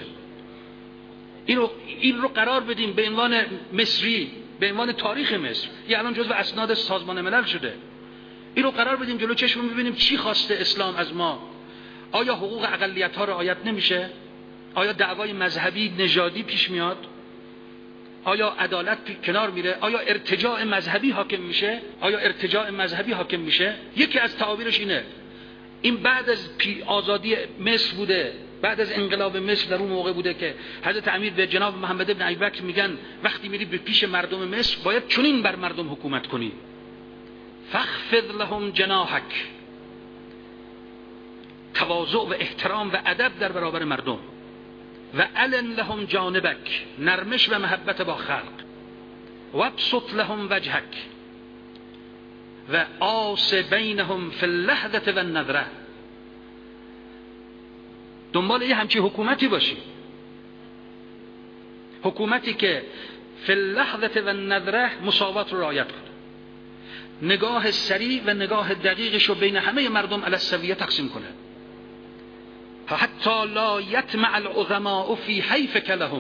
این رو, این رو قرار بدیم به عنوان مصری، به عنوان تاریخ مصر. یه الان جزو اسناد سازمان ملل شده. این رو قرار بدیم جلو چشمون ببینیم چی خواسته اسلام از ما. آیا حقوق اقلیت ها رعایت نمیشه؟ آیا دعوای مذهبی نژادی پیش میاد؟ آیا عدالت کنار میره؟ آیا ارتجاع مذهبی حاکم میشه؟ آیا ارتجاع مذهبی حاکم میشه؟ یکی از تعابیرش اینه. این بعد از آزادی مصر بوده، بعد از انقلاب مصر در اون موقع بوده که حضرت امیر به جناب محمد ابن ابی بکر میگن وقتی میری به پیش مردم مصر باید چنین بر مردم حکومت کنی. فاخفض لهم جناحک، تواضع و احترام و ادب در برابر مردم. و علن لهم جانبک، نرمش و محبت با خلق. و ابسط لهم وجهک و آس بینهم فی اللحظه و النظره. دنبال یه همچی حکومتی باشی، حکومتی که فی اللحظه و النظره مساوات رو رعایت کنه، نگاه سریع و نگاه دقیقش رو بین همه مردم علی السویه تقسیم کنه، حتی لا یطمع العظماء فی حیفک لهم،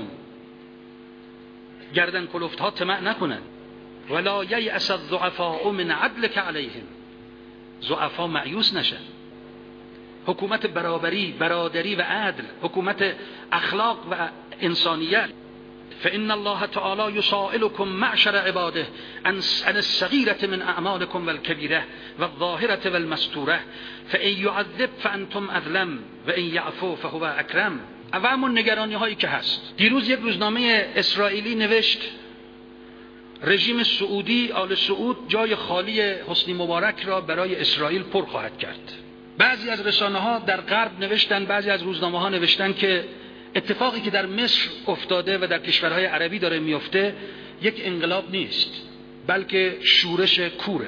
گردن کلفت ها طمع نکنن، ولا ییأس الضعفاء من عدلک علیهم، ضعفا مایوس نشن. حکومت برابری، برادری و عدل، حکومت اخلاق و انسانیت. فإن الله تعالی یسائلکم معشر عباده عن الصغیرة من اعمالکم والکبیرة والظاهرة والمستورة فإن یعذب فأنتم اظلم و ان یعفو فهو اکرم. و همون نگرانی هایی که هست. دیروز یک روزنامه اسرائیلی نوشت رژیم سعودی، آل سعود، جای خالی حسنی مبارک را برای اسرائیل پر خواهد کرد. بعضی از رسانه ها در غرب نوشتن، بعضی از روزنامه ها نوشتن که اتفاقی که در مصر افتاده و در کشورهای عربی داره میفته یک انقلاب نیست، بلکه شورش کوره.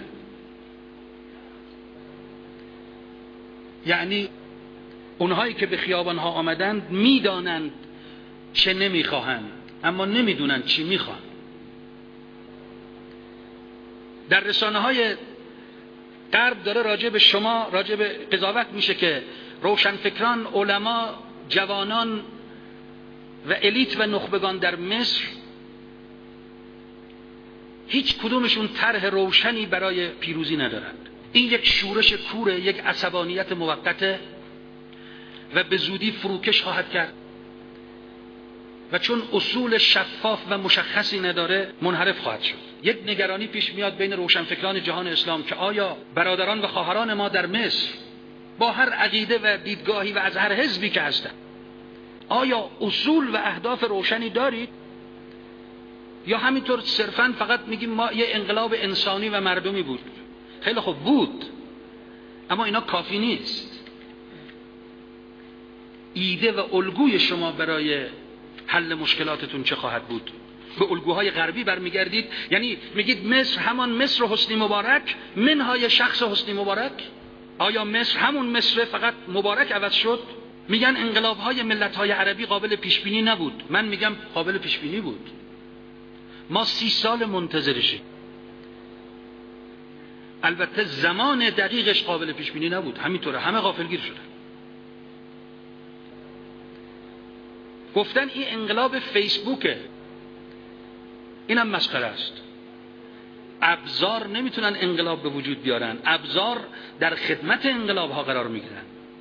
یعنی اونهایی که به خیابان ها آمدند میدانند چه نمیخواهند، اما نمیدونند چی میخوان. در رسانه های غرب داره راجع به شما راجع به قضاوت میشه که روشنفکران، علما، جوانان و الیت و نخبگان در مصر هیچ کدومشون طرح روشنی برای پیروزی ندارند. این یک شورش کوره، یک عصبانیت موقته و به زودی فروکش خواهد کرد و چون اصول شفاف و مشخصی نداره منحرف خواهد شد. یک نگرانی پیش میاد بین روشنفکران جهان اسلام که آیا برادران و خواهران ما در مصر با هر عقیده و دیدگاهی و از هر حزبی که هستند آیا اصول و اهداف روشنی دارید یا همینطور صرفاً فقط میگیم ما یه انقلاب انسانی و مردمی بود؟ خیلی خوب بود، اما اینا کافی نیست. ایده و الگوی شما برای حل مشکلاتتون چه خواهد بود؟ به الگوهای غربی برمیگردید؟ یعنی میگید مصر همان مصر حسنی مبارک منهای شخص حسنی مبارک؟ آیا مصر همون مصر فقط مبارک عوض شد؟ میگن انقلاب‌های ملت‌های عربی قابل پیشبینی نبود. من میگم قابل پیشبینی بود. ما سی سال منتظرشیم. البته زمان دقیقش قابل پیشبینی نبود. همینطوره، همه غافلگیر شدن. گفتن این انقلاب فیسبوکه. اینم مسخره است. ابزار نمیتونن انقلاب به وجود بیارن. ابزار در خدمت انقلاب ها قرار میگیرن.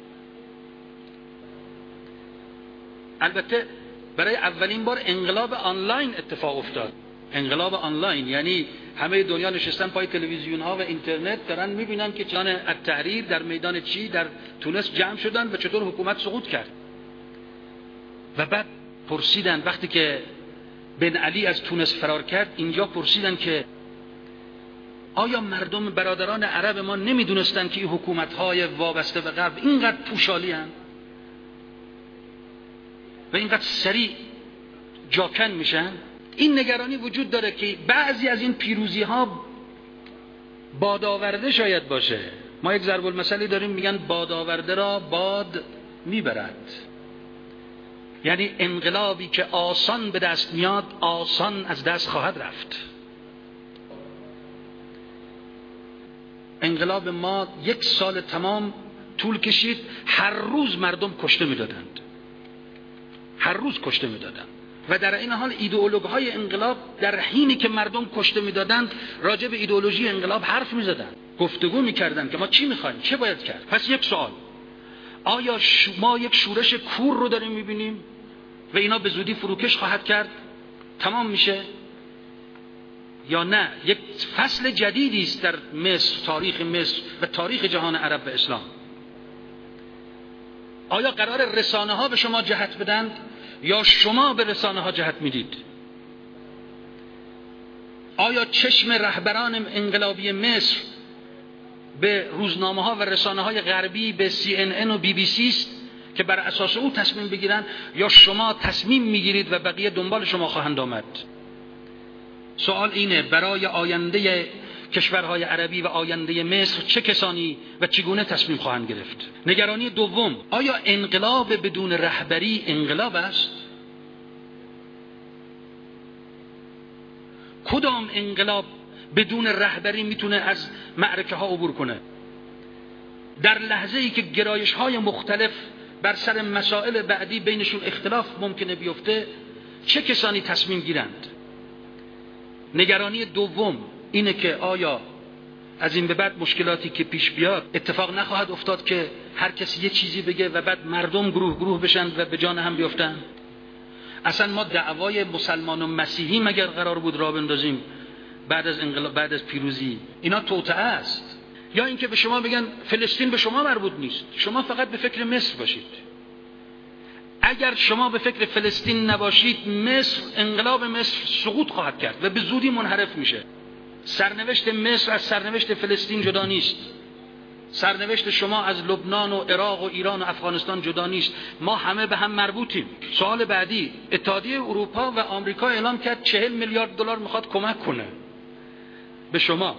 البته برای اولین بار انقلاب آنلاین اتفاق افتاد. انقلاب آنلاین یعنی همه دنیا نشستن پای تلویزیون ها و اینترنت دارن میبینن که جان التحریر در میدان چی در تونس جمع شدن و چطور حکومت سقوط کرد. و بعد پرسیدن وقتی که بن علی از تونس فرار کرد، اینجا پرسیدن که آیا مردم برادران عرب ما نمیدونستن که این حکومت‌های وابسته به غرب اینقدر پوشالی هستند و اینقدر سریع جاکن میشن؟ این نگرانی وجود داره که بعضی از این پیروزی ها بادآورده شاید باشه. ما یک ضرب المثلی داریم میگن بادآورده را باد میبرد. یعنی انقلابی که آسان به دست میاد آسان از دست خواهد رفت. انقلاب ما یک سال تمام طول کشید، هر روز مردم کشته میدادند، هر روز کشته میدادند و در این حال ایدئولوژهای انقلاب در حینی که مردم کشته میدادند راجع به ایدئولوژی انقلاب حرف میزدند، گفتگو میکردند که ما چی میخوایم، چه باید کرد. پس یک سوال، آیا ما یک شورش کور رو داریم میبینیم و اینا به زودی فروکش خواهد کرد، تمام میشه، یا نه یک فصل جدیدی است در مصر، تاریخ مصر و تاریخ جهان عرب و اسلام؟ آیا قرار رسانه ها به شما جهت بدند یا شما به رسانه ها جهت میدید؟ آیا چشم رهبران انقلابی مصر به روزنامه ها و رسانه های غربی، به سی ان ان و بی بی سی است که بر اساس او تصمیم بگیرن، یا شما تصمیم میگیرید و بقیه دنبال شما خواهند آمد؟ سوال اینه، برای آینده کشورهای عربی و آینده مصر چه کسانی و چگونه تصمیم خواهند گرفت؟ نگرانی دوم، آیا انقلاب بدون رهبری انقلاب است؟ کدام انقلاب بدون رهبری میتونه از معرکه ها عبور کنه؟ در لحظه ای که گرایش های مختلف بر سر مسائل بعدی بینشون اختلاف ممکنه بیفته، چه کسانی تصمیم گیرند؟ نگرانی دوم اینه که آیا از این به بعد مشکلاتی که پیش بیاد اتفاق نخواهد افتاد که هر کسی یه چیزی بگه و بعد مردم گروه گروه بشن و به جان هم بیفتن؟ اصلا ما دعوای مسلمان و مسیحی مگر قرار بود راه بندازیم بعد از انقلاب، بعد از پیروزی؟ اینا توطئه است. یا اینکه به شما بگن فلسطین به شما مربوط نیست، شما فقط به فکر مصر باشید. اگر شما به فکر فلسطین نباشید، مصر، انقلاب مصر سقوط خواهد کرد و به زودی منحرف میشه. سرنوشت مصر از سرنوشت فلسطین جدا نیست. سرنوشت شما از لبنان و عراق و ایران و افغانستان جدا نیست. ما همه به هم مربوطیم. سوال بعدی، اتحادیه اروپا و آمریکا اعلام کرد چهل میلیارد دلار میخواد کمک کنه به شما.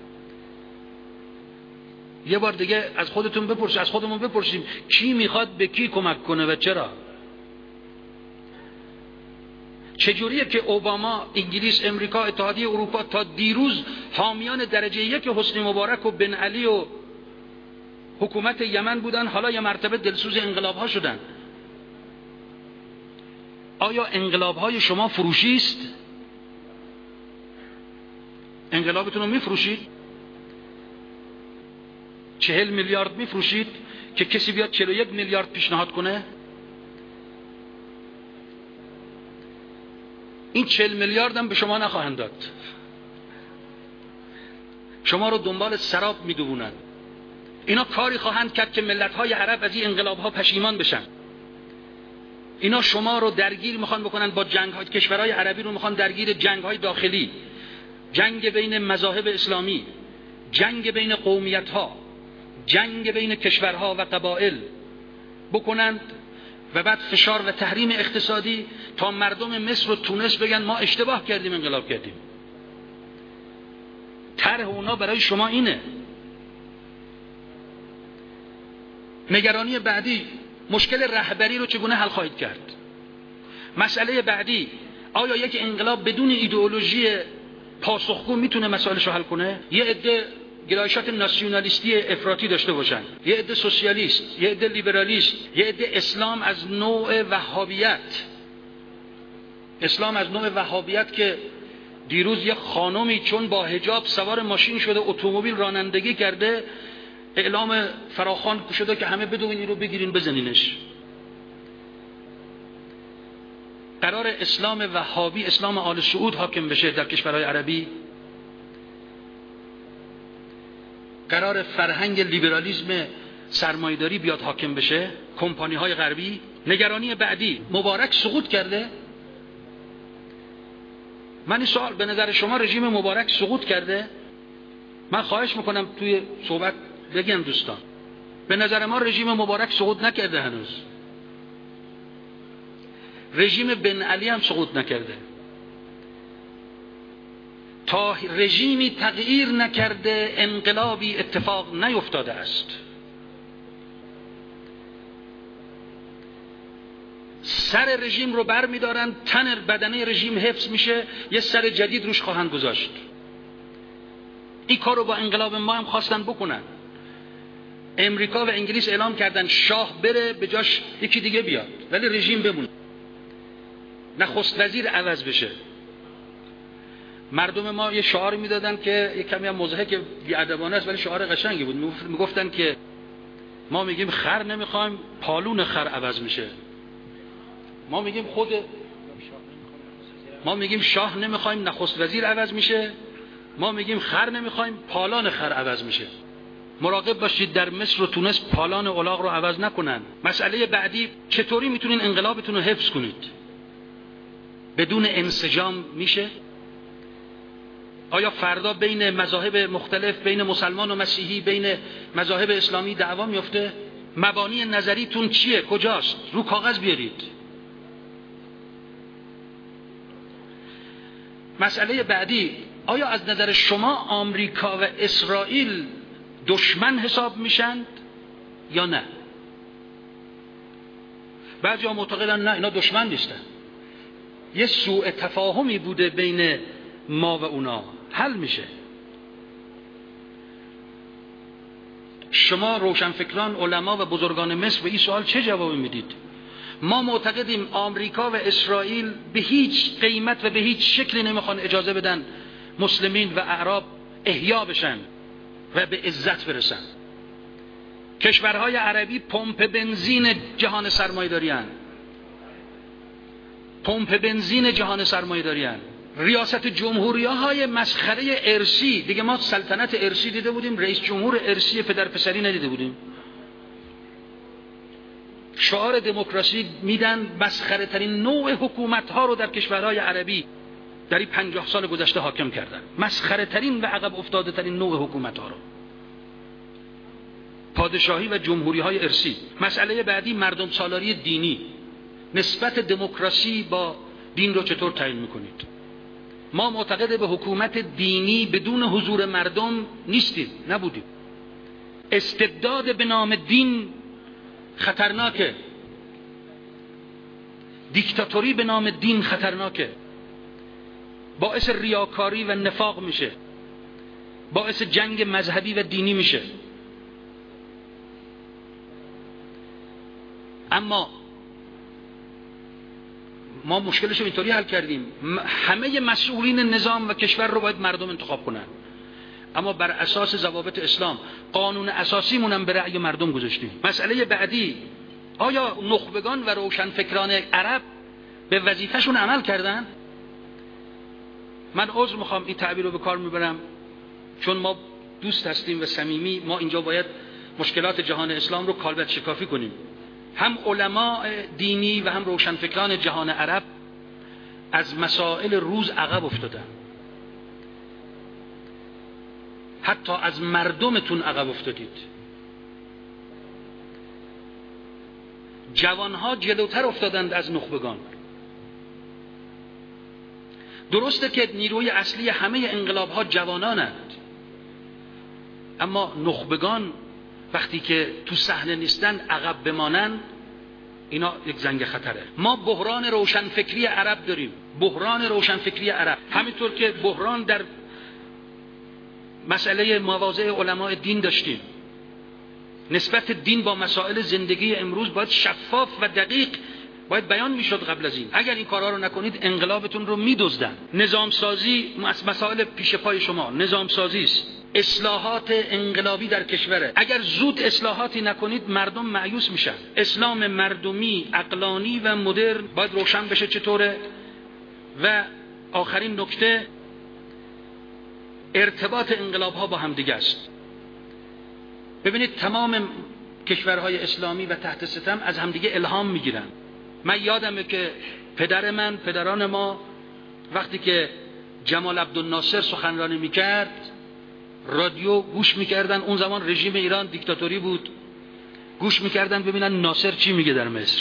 یه بار دیگه از خودتون بپرسید، از خودمون بپرسیم کی میخواد به کی کمک کنه و چرا؟ چجوریه که اوباما، انگلیس، امریکا، اتحادیه اروپا تا دیروز حامیان درجه یک حسنی مبارک و بن علی و حکومت یمن بودن، حالا یه مرتبه دلسوز انقلاب ها شدن؟ آیا انقلاب های شما فروشی است؟ انقلابتون رو میفروشید؟ چهل میلیارد میفروشید که کسی بیاد چهل و یک میلیارد پیشنهاد کنه؟ این چهل میلیارد هم به شما نخواهند داد. شما رو دنبال سراب میدوونند. اینا کاری خواهند کرد که ملت‌های عرب از این انقلاب‌ها پشیمان بشن. اینا شما رو درگیر میخوان بکنن با جنگ‌های کشورهای عربی رو میخوان درگیر جنگ‌های داخلی، جنگ بین مذاهب اسلامی، جنگ بین قومیت‌ها، جنگ بین کشورها و قبایل بکنند و بعد فشار و تحریم اقتصادی تا مردم مصر و تونس بگن ما اشتباه کردیم، انقلاب کردیم. طرح اونا برای شما اینه. نگرانی بعدی، مشکل رهبری رو چگونه حل خواهید کرد؟ مسئله بعدی، آیا یک انقلاب بدون ایدئولوژی پاسخگو میتونه مسائلش رو حل کنه؟ یه عده گرایشات ناسیونالیستی افراطی داشته باشن، یه عده سوسیالیست، یه عده لیبرالیست، یه عده اسلام از نوع وهابیت. اسلام از نوع وهابیت که دیروز یه خانمی چون با حجاب سوار ماشین شده، اتومبیل رانندگی کرده، اعلام فراخوان شده که همه بدون این رو بگیرین بزنینش. قرار اسلام وهابی، اسلام آل سعود حاکم بشه در کشورهای عربی؟ قرار فرهنگ لیبرالیسم سرمایه‌داری بیاد حاکم بشه، کمپانی‌های غربی؟ نگرانی بعدی، مبارک سقوط کرده؟ من این سوال، به نظر شما رژیم مبارک سقوط کرده؟ من خواهش میکنم توی صحبت بگم دوستان، به نظر ما رژیم مبارک سقوط نکرده هنوز. رژیم بن علی هم سقوط نکرده. تا رژیمی تغییر نکرده انقلابی اتفاق نیفتاده است. سر رژیم رو بر می‌دارن، تن بدنه رژیم حفظ میشه، یه سر جدید روش خواهند گذاشت. این کار رو با انقلاب ما هم خواستن بکنن. امریکا و انگلیس اعلام کردن شاه بره به جاش یکی دیگه بیاد، ولی رژیم بمونه، نخست وزیر عوض بشه. مردم ما یه شعار میدادن که یک کمی هم مضحک بی‌ادبانه است ولی شعار قشنگی بود. میگفتن که ما میگیم خر نمیخوایم، پالون خر عوض میشه. ما میگیم خود ما میگیم شاه نمیخوایم، نخست وزیر عوض میشه. ما میگیم خر نمیخوایم، پالان خر عوض میشه. مراقب باشید در مصر و تونس پالان الاغ رو عوض نکنن. مسئله بعدی، چطوری میتونین انقلابتون رو حفظ کنید؟ بدون انسجام میشه؟ آیا فردا بین مذاهب مختلف، بین مسلمان و مسیحی، بین مذاهب اسلامی دعوا میفته؟ مبانی نظریتون چیه؟ کجاست؟ رو کاغذ بیارید. مسئله بعدی، آیا از نظر شما آمریکا و اسرائیل دشمن حساب میشند یا نه؟ بعضی ها معتقدن نه، اینا دشمن نیستن، یه سوء تفاهمی بوده بین ما و اونا، حل میشه. شما روشنفکران، علما و بزرگان مصر به این سوال چه جوابی میدید؟ ما معتقدیم آمریکا و اسرائیل به هیچ قیمت و به هیچ شکلی نمیخوان اجازه بدن مسلمین و اعراب احیا بشن و به عزت برسن. کشورهای عربی پمپ بنزین جهان سرمایه‌داری ان. پمپ بنزین جهان سرمایه‌داری ان. ریاست جمهوری‌های مسخره ارثی، دیگه ما سلطنت ارثی دیده بودیم، رئیس جمهور ارثی پدر پسری ندیده بودیم. شعار دموکراسی میدن، مسخره ترین نوع حکومت ها رو در کشورهای عربی در این پنجاه سال گذشته حاکم کردن. مسخره ترین و عقب افتاده ترین نوع حکومت ها رو، پادشاهی و جمهوری های ارثی. مسئله بعدی، مردم سالاری دینی. نسبت دموکراسی با دین رو چطور تعیین میکنید؟ ما معتقد به حکومت دینی بدون حضور مردم نیستیم، نبودیم. استبداد به نام دین خطرناکه. دیکتاتوری به نام دین خطرناکه، باعث ریاکاری و نفاق میشه، باعث جنگ مذهبی و دینی میشه. اما ما مشکلش رو اینطوری حل کردیم، همه مسئولین نظام و کشور رو باید مردم انتخاب کنن، اما بر اساس ضوابط اسلام. قانون اساسی مونم به رأی مردم گذاشتیم. مسئله بعدی، آیا نخبگان و روشنفکران عرب به وظیفهشون عمل کردن؟ من عذر میخوام این تعبیر رو به کار میبرم، چون ما دوست هستیم و صمیمی. ما اینجا باید مشکلات جهان اسلام رو کالبد شکافی کنیم. هم علماء دینی و هم روشنفکران جهان عرب از مسائل روز عقب افتادن، حتی از مردمتون عقب افتادید. جوانها جلوتر افتادند از نخبگان. درسته که نیروی اصلی همه انقلاب‌ها جوانانند، اما نخبگان وقتی که تو صحنه نیستن، عقب بمانن، اینا یک زنگ خطره. ما بحران روشنفکری عرب داریم، بحران روشنفکری عرب، همینطور که بحران در مسئله مواضع علماء دین داشتیم. نسبت دین با مسائل زندگی امروز باید شفاف و دقیق باید بیان میشد قبل از این. اگر این کارها رو نکنید انقلابتون رو میدزدن. نظام سازی مسائل پیش پای شما، نظام سازی است، اصلاحات انقلابی در کشوره. اگر زود اصلاحاتی نکنید مردم مایوس میشن. اسلام مردمی، عقلانی و مدرن باید روشن بشه چطوره. و آخرین نکته، ارتباط انقلاب ها با هم دیگه است. ببینید تمام کشورهای اسلامی و تحت ستم از همدیگه الهام میگیرن. من یادمه که پدر من، پدران ما، وقتی که جمال عبدالناصر سخنرانی میکرد رادیو گوش میکردن. اون زمان رژیم ایران دیکتاتوری بود، گوش میکردن ببینن ناصر چی میگه در مصر.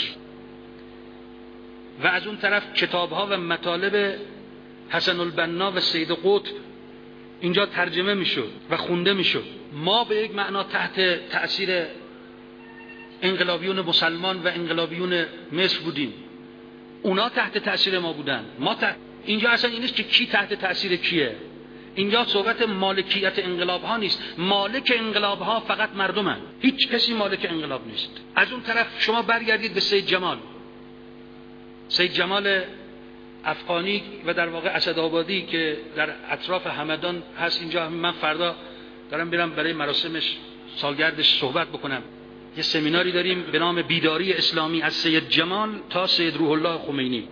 و از اون طرف کتابها و مطالب حسن البنا و سید قطب اینجا ترجمه میشد و خونده میشد. ما به یک معنا تحت تأثیر انقلابیون مسلمان و انقلابیون مصر بودیم، اونا تحت تأثیر ما بودن. ما تحت... اینجا اصلا این نیست که کی تحت تأثیر کیه. اینجا صحبت مالکیت انقلاب ها نیست. مالک انقلاب ها فقط مردمن، هیچ کسی مالک انقلاب نیست. از اون طرف شما برگردید به سید جمال، سید جمال افغانی و در واقع اسدآبادی که در اطراف همدان هست. اینجا من فردا دارم میرم برای مراسمش، سالگردش صحبت بکنم. یه سمیناری داریم به نام بیداری اسلامی، از سید جمال تا سید روح الله خمینی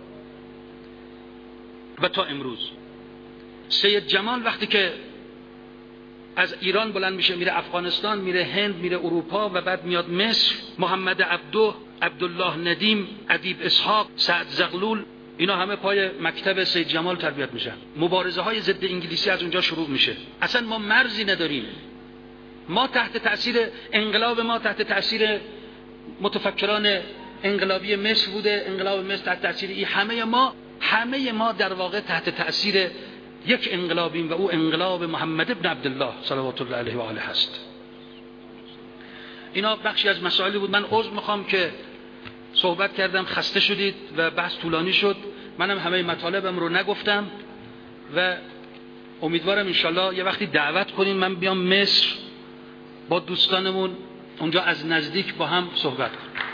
و تا امروز. سید جمال وقتی که از ایران بلند میشه میره افغانستان، میره هند، میره اروپا و بعد میاد مصر. محمد عبدو، عبدالله ندیم، ادیب اسحاق، سعد زغلول، اینا همه پای مکتب سید جمال تربیت میشن. مبارزه های ضد انگلیسی از اونجا شروع میشه. اصلا ما مرزی نداریم. ما تحت تأثیر انقلاب، ما تحت تأثیر متفکران انقلابی مصر بوده، انقلاب مصر تحت تأثیر این. همه ما همه ما در واقع تحت تأثیر یک انقلابیم و او انقلاب محمد ابن عبدالله صلوات الله علیه و آله هست. اینا بخشی از مسائلی بود. من عذر میخوام که صحبت کردم، خسته شدید و بحث طولانی شد. منم همه مطالبم رو نگفتم و امیدوارم انشالله یه وقتی دعوت کنین من بیام مصر با دوستانمون اونجا از نزدیک با هم صحبت کنیم.